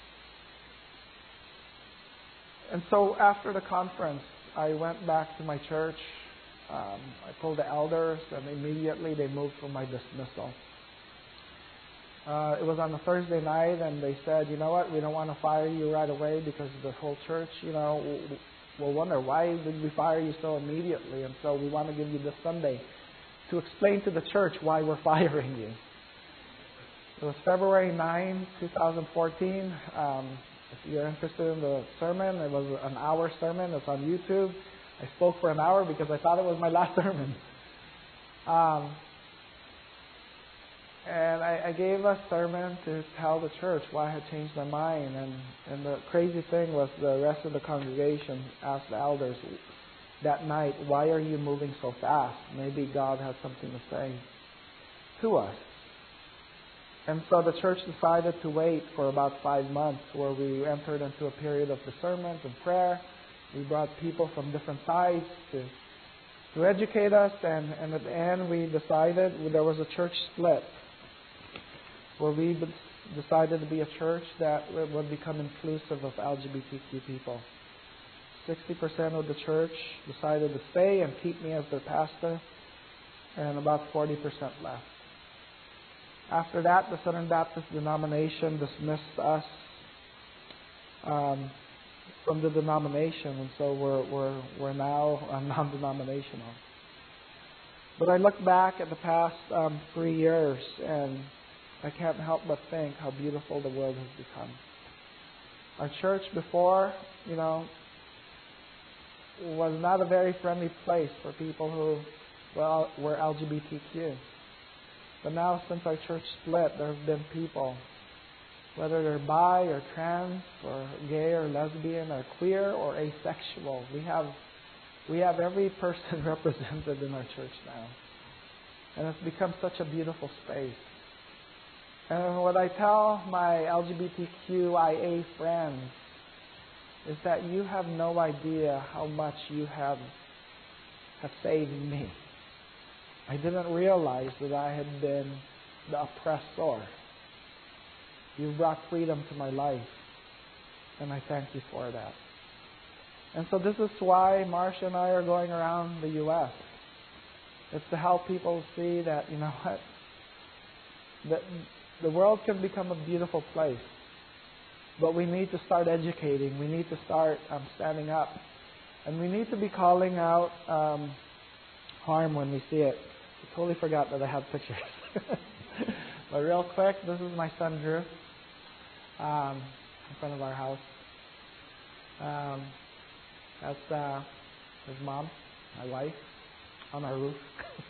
And so after the conference, I went back to my church. Um, I told the elders, and immediately they moved for my dismissal. Uh, it was on a Thursday night, and they said, you know what, we don't want to fire you right away because the whole church, you know, will wonder, why did we fire you so immediately? And so we want to give you this Sunday to explain to the church why we're firing you. It was February ninth, twenty fourteen. Um, If you're interested in the sermon, it was an hour sermon. It's on YouTube. I spoke for an hour because I thought it was my last sermon. Um, and I, I gave a sermon to tell the church why I had changed my mind. And, and the crazy thing was the rest of the congregation asked the elders that night, why are you moving so fast? Maybe God has something to say to us. And so the church decided to wait for about five months where we entered into a period of discernment and prayer. We brought people from different sides to to educate us, and, and at the end we decided there was a church split where we decided to be a church that would become inclusive of L G B T Q people. sixty percent of the church decided to stay and keep me as their pastor, and about forty percent left. After that, the Southern Baptist denomination dismissed us um, from the denomination, and so we're we're we're now uh, non-denominational. But I look back at the past um, three years, and I can't help but think how beautiful the world has become. Our church before, you know, was not a very friendly place for people who well were L G B T Q. But now, since our church split, there have been people, whether they're bi or trans or gay or lesbian or queer or asexual, we have we have every person represented in our church now. And it's become such a beautiful space. And what I tell my L G B T Q I A friends is that you have no idea how much you have have saved me. I didn't realize that I had been the oppressor. You brought freedom to my life, and I thank you for that. And so this is why Marcia and I are going around the U S It's to help people see that, you know what, that the world can become a beautiful place, but we need to start educating. We need to start um, standing up, and we need to be calling out um, harm when we see it. I totally forgot that I have pictures. But real quick, this is my son Drew, um, in front of our house. Um, that's uh, his mom, my wife, on our roof.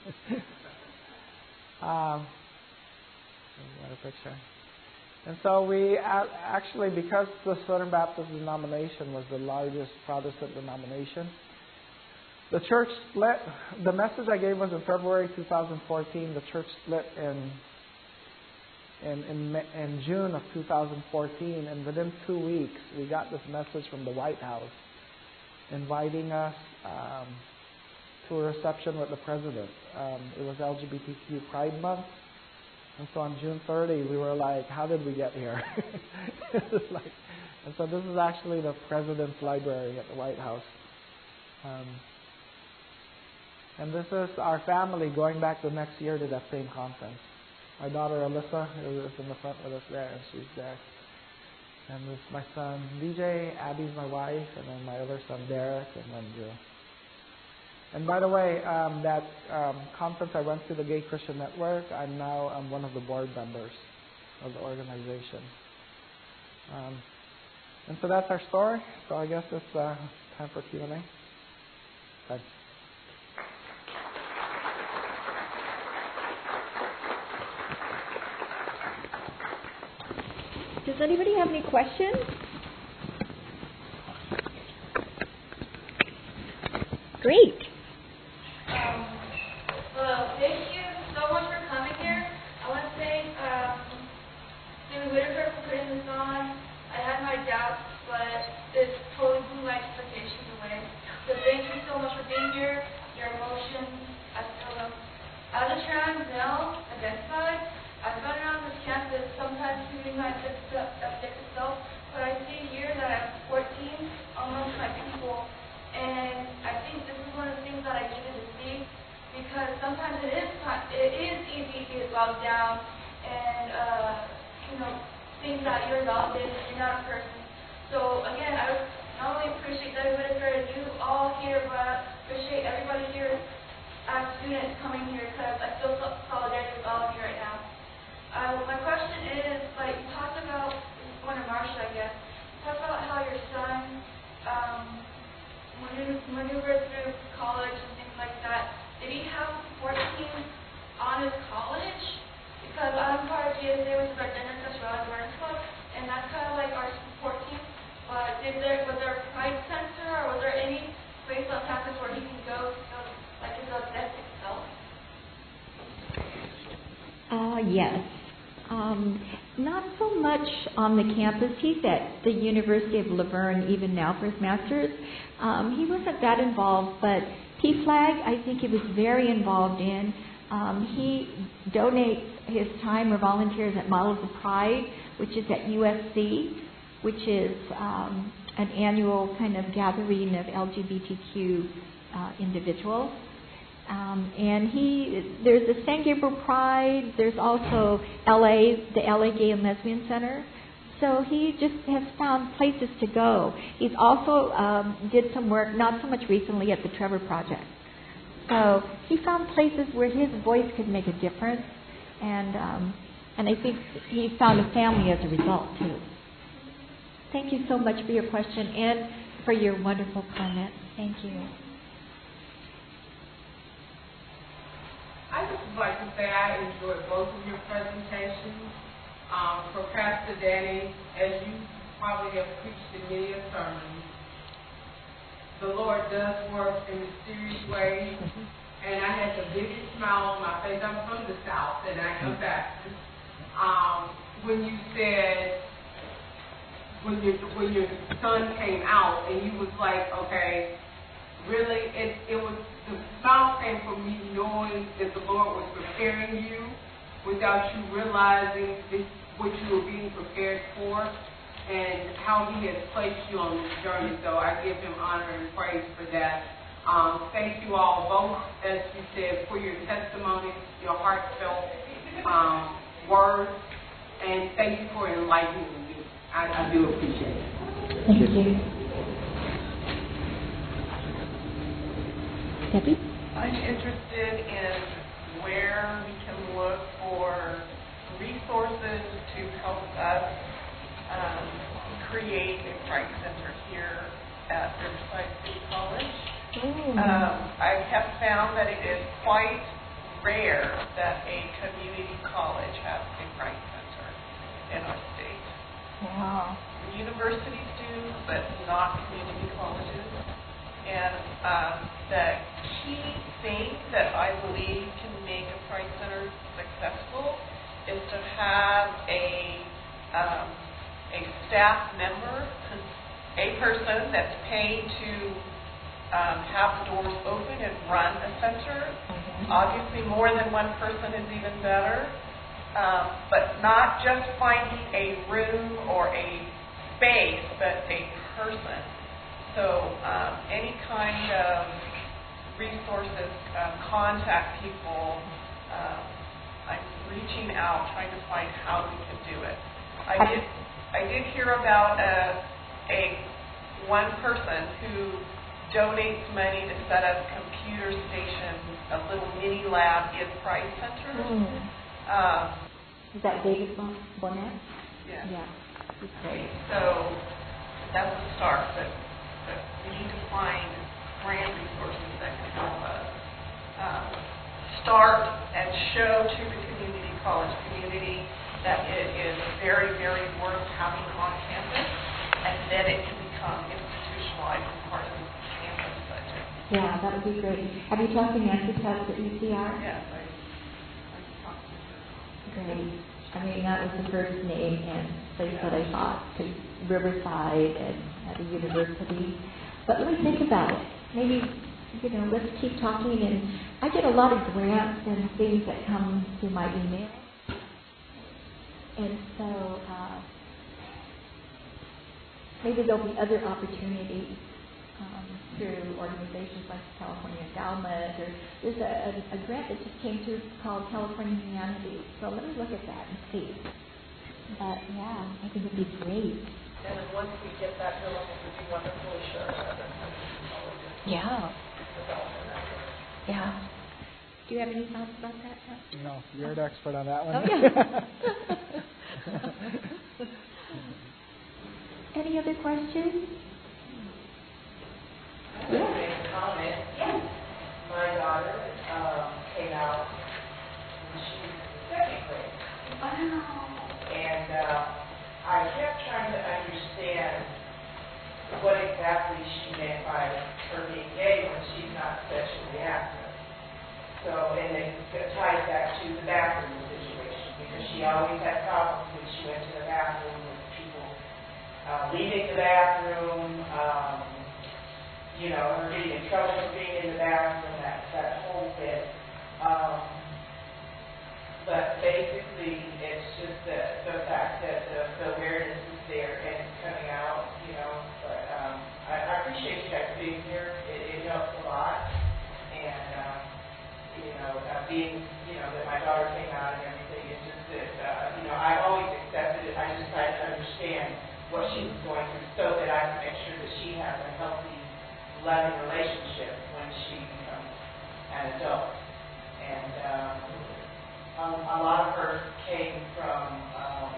um, another picture. And so we actually, because the Southern Baptist denomination was the largest Protestant denomination, the church split. The message I gave was in February two thousand fourteen. The church split in in in, in June of two thousand fourteen, and within two weeks we got this message from the White House inviting us um, to a reception with the president. Um, it was L G B T Q Pride Month, and so on June thirtieth we were like, "How did we get here?" like, and so this is actually the president's library at the White House. Um, And this is our family going back the next year to that same conference. My daughter Alyssa is in the front with us there, and she's there. And this is my son D J, Abby's my wife, and then my other son Derek, and then Drew. And by the way, um, that um, conference I went to, the Gay Christian Network, I'm now um, one of the board members of the organization. Um, and so that's our story. So I guess it's uh, time for Q and A. Thanks. Does anybody have any questions? Great. Um, well, thank you so much for coming here. I want to thank um, David Whitaker for putting this on. I had my doubts, but it totally blew my expectations away. So thank you so much for being here. Your emotions, I feel them. As a trans male identified, I've been around this campus sometimes feeling my affected itself, but I see here that I'm fourteen amongst my people, and I think this is one of the things that I needed to see, because sometimes it is it is easy to get bogged down and uh, you know think that you're validated, you're not a person. So again, I not only appreciate David Whitaker and you all here, but I appreciate everybody here as students coming here, because I feel solidarity with all of you right now. Uh, my question is, like, you talked about, one of Marcia, I guess, you talked about how your son um, maneuvered through college and things like that. Did he have support teams on his college? Because I is there was there a Pride Center, or was there any place on campus where he can go, go like his authentic self? Uh, yes. Um, not so much on the campus. He's at the University of Laverne even now for his master's. Um, he wasn't that involved, but P FLAG, I think he was very involved in. Um, he donates his time or volunteers at Models of Pride, which is at U S C, which is um, an annual kind of gathering of L G B T Q uh, individuals. Um, and he, there's the San Gabriel Pride, there's also L A, the L A Gay and Lesbian Center. So he just has found places to go. He's also um, did some work, not so much recently, at the Trevor Project. So he found places where his voice could make a difference, and um, and I think he found a family as a result too. Thank you so much for your question and for your wonderful comment. Thank you. I just would like to say I enjoyed both of your presentations. Um, for Pastor Danny, as you probably have preached in many a sermon, the Lord does work in mysterious ways, and I had the biggest smile on my face. I'm from the South, and I am Baptist. Um, when you said, when your when your son came out, and you was like, okay, really, it it was the smile came from me knowing that the Lord was preparing you without you realizing this, what you were being prepared for, and how He has placed you on this journey. So I give Him honor and praise for that. Um, thank you all both, as you said, for your testimonies, your heartfelt um, words, and thank you for enlightening me. I, I do appreciate it. Thank you. Debbie? I'm interested in where we can look for resources to help us um, create a Pride Center here at Riverside City College. Um, I have found that it is quite rare that a community college has a Pride Center in our state. Wow. Universities do, but not community colleges. And um, the key thing that I believe can make a Pride Center successful is to have a um, a staff member, a person that's paid to um, have the doors open and run a center. Mm-hmm. Obviously, more than one person is even better, um, but not just finding a room or a space, but a person. So um, any kind of resources, um, contact people. Um, I'm reaching out, trying to find how we can do it. I did, I did hear about a, a one person who donates money to set up computer stations, a little mini lab in Pride Center. Mm. Um, Is that David Bonnet? Yeah. Yeah. He's great. So that's a start, but. But we need to find grant resources that can help us um, start and show to the community college community that it is very, very worth having on campus, and then it can become institutionalized as part of the campus budget. Yeah, that would be great. Have you talked to Nancy Tubbs at U C R? Yes, I, I talked to her. Great. I mean, that was the first name and place that I thought, to Riverside and at the university. But let me think about it. Maybe, you know, let's keep talking. And I get a lot of grants and things that come through my email. And so uh, maybe there'll be other opportunities um, through organizations like the California Endowment, or there's a, a, a grant that just came through called California Humanities. So let me look at that and see. But yeah, I think it'd be great. And then once we get that going, it would be wonderful to share with other colleges. Yeah. Yeah. Do you have any thoughts about that, Tom? No, you're an expert on that one. Oh, yeah. Any other questions? I have a comment. Yes. My daughter um, came out when she was in second grade. Wow. And uh, I kept trying to understand what exactly she meant by her being gay when she's not sexually active. So, and it ties back to the bathroom situation, because she always had problems when she went to the bathroom with people uh, leaving the bathroom, um, you know, her getting in trouble for being in the bathroom, that, that whole bit. Um, but basically, it's just the, the fact that the, the awareness is there and it's coming out, you know. But um, I, I appreciate you guys being here. It, it helps a lot. And, um, you know, uh, being, you know, that my daughter came out and everything, it's just that, uh, you know, I've always accepted it. I just tried to understand what she was going through so that I can make sure that she has a healthy, loving relationship when she becomes an adult. And um, um, a lot of her came from, um,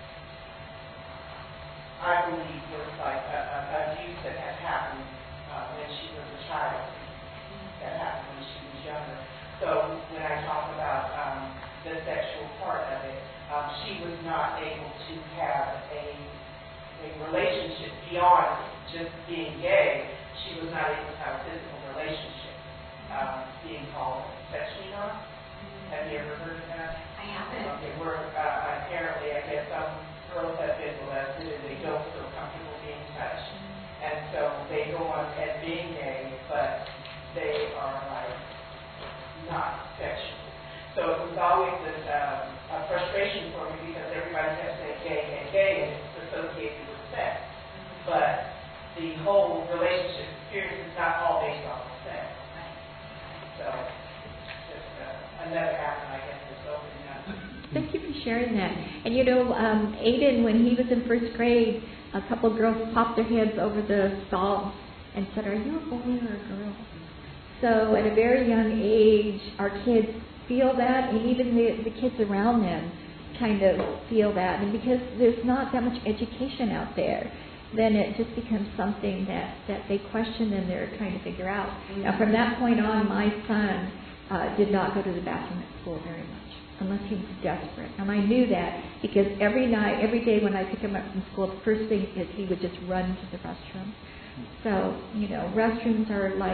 I believe, was like a, a, a abuse that had happened uh, when she was a child, that happened when she was younger. So when I talk about um, the sexual part of it, um, she was not able to have a, a relationship beyond just being gay. She was not able to have a physical relationship, um, being called sexually not. Have you ever heard of that? I haven't. Okay, where uh, apparently, I guess some girls have been molested and they don't feel comfortable being touched. And so they go on as being gay, but they are like not sexual. So it was always this, um, a frustration for me because everybody kept saying gay, gay, gay, and it's associated with sex. But the whole relationship experience is not all based off of sex. So just uh, another avenue, I guess, that's opening up. Thank you for sharing that. And you know, um, Aiden, when he was in first grade, a couple of girls popped their heads over the stall and said, "Are you a boy or a girl?" So at a very young age, our kids feel that, and even the, the kids around them kind of feel that. And because there's not that much education out there, then it just becomes something that, that they question and they're trying to figure out. Mm-hmm. Now, from that point on, my son uh, did not go to the bathroom at school very much, unless he was desperate. And I knew that because every night, every day when I pick him up from school, the first thing is he would just run to the restroom. So, you know, restrooms are like,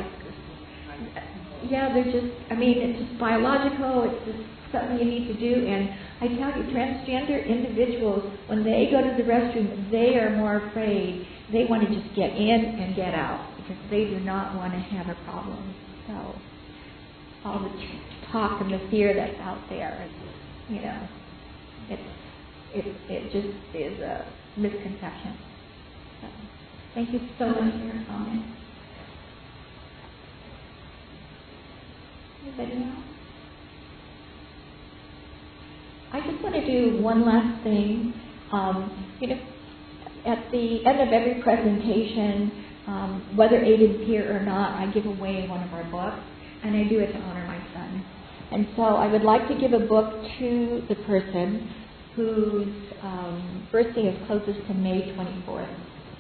yeah, they're just, I mean, it's just biological, it's just something you need to do. And I tell you, transgender individuals, when they go to the restroom, they are more afraid. They want to just get in and get out because they do not want to have a problem. So all the talk and the fear that's out there, it's, you know, it's, it, it just is a misconception. So, thank you so much for your comment. Anybody else? I just want to do one last thing. Um, you know, at the end of every presentation, um, whether Aiden's here or not, I give away one of our books, and I do it to honor my son. And so I would like to give a book to the person whose um, birthday is closest to May twenty-fourth.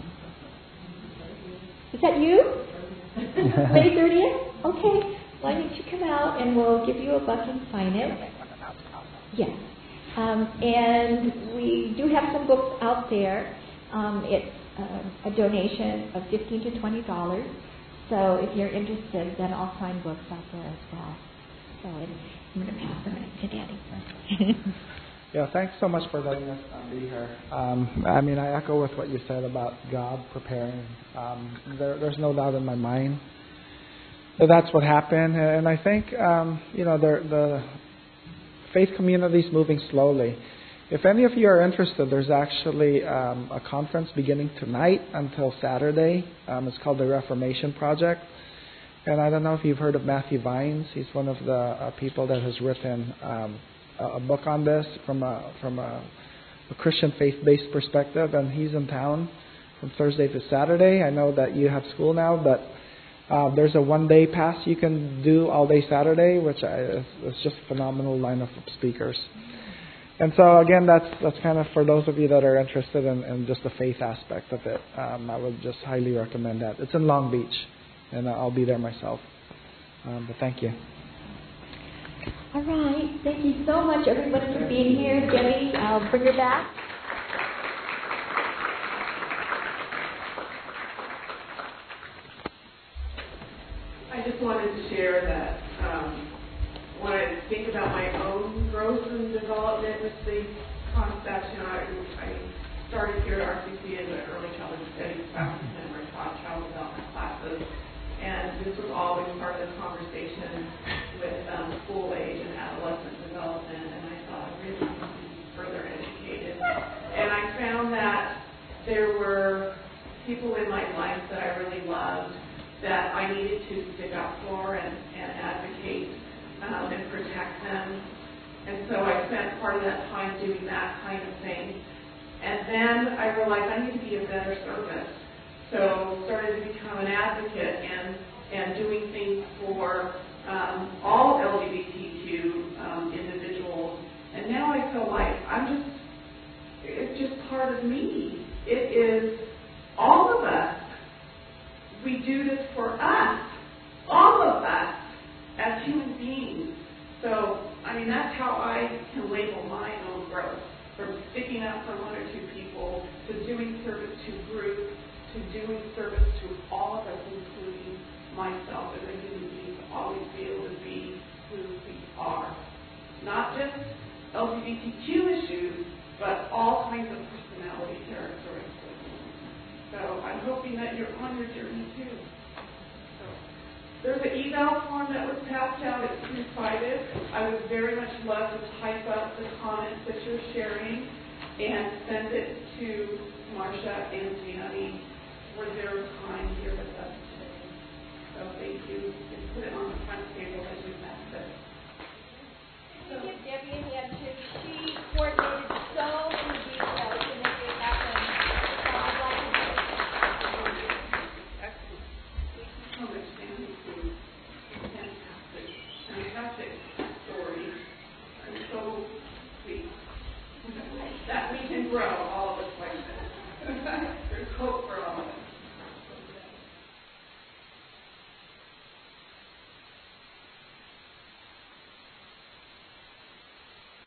Is that you? May thirtieth? Okay. Why don't you come out and we'll give you a book and sign it. Yes. Um, and we do have some books out there. Um, it's uh, a donation of fifteen to twenty dollars. So if you're interested, then I'll sign books out there as well. So I'm going to pass them to Daddy. Yeah, thanks so much for letting us uh, be here. Um, I mean, I echo with what you said about God preparing. Um, there, there's no doubt in my mind that that's what happened. And I think, um, you know, the, the faith community is moving slowly. If any of you are interested, there's actually um, a conference beginning tonight until Saturday. Um, it's called the Reformation Project. And I don't know if you've heard of Matthew Vines. He's one of the uh, people that has written um, a book on this from a, from a, a Christian faith-based perspective. And he's in town from Thursday to Saturday. I know that you have school now, but uh, there's a one-day pass you can do all day Saturday, which I, is just a phenomenal lineup of speakers. And so, again, that's that's kind of for those of you that are interested in, in just the faith aspect of it. Um, I would just highly recommend that. It's in Long Beach, and I'll be there myself. Um, but thank you. All right. Thank you so much, everybody, for being here. Debbie, I'll bring her back. wanted to share that um, when I think about my own growth and development with these concepts, you know, I, I started here at R C C as an early childhood studies faculty member, taught child development classes, and this was always part of the conversation with um, school age and adolescent development, and I thought I really need to be further educated. And I found that there were people in my life that I really loved that I needed to stick up for and, and advocate um, and protect them. And so I spent part of that time doing that kind of thing. And then I realized I need to be a better service. So started to become an advocate and, and doing things for um, all L G B T Q um, individuals. And now I feel like I'm just, it's just part of me. It is all of us. We do this for us, all of us, as human beings. So, I mean, that's how I can label my own growth, from sticking up for one or two people, to doing service to groups, to doing service to all of us, including myself as a human being, to always be able to be who we are. Not just L G B T Q issues, but all kinds of personality characteristics. So I'm hoping that you're on your journey too. So there's an eval form that was passed out. It's two-sided. I would very much love to type up the comments that you're sharing and send it to Marsha and Danny for their time here with us today. So thank you. And put it on the front table as you passed it. So give Debbie a hand too. She coordinated so many details to make it happen. So I'd like to So much family food. Fantastic. Fantastic story. And so sweet. That we can grow.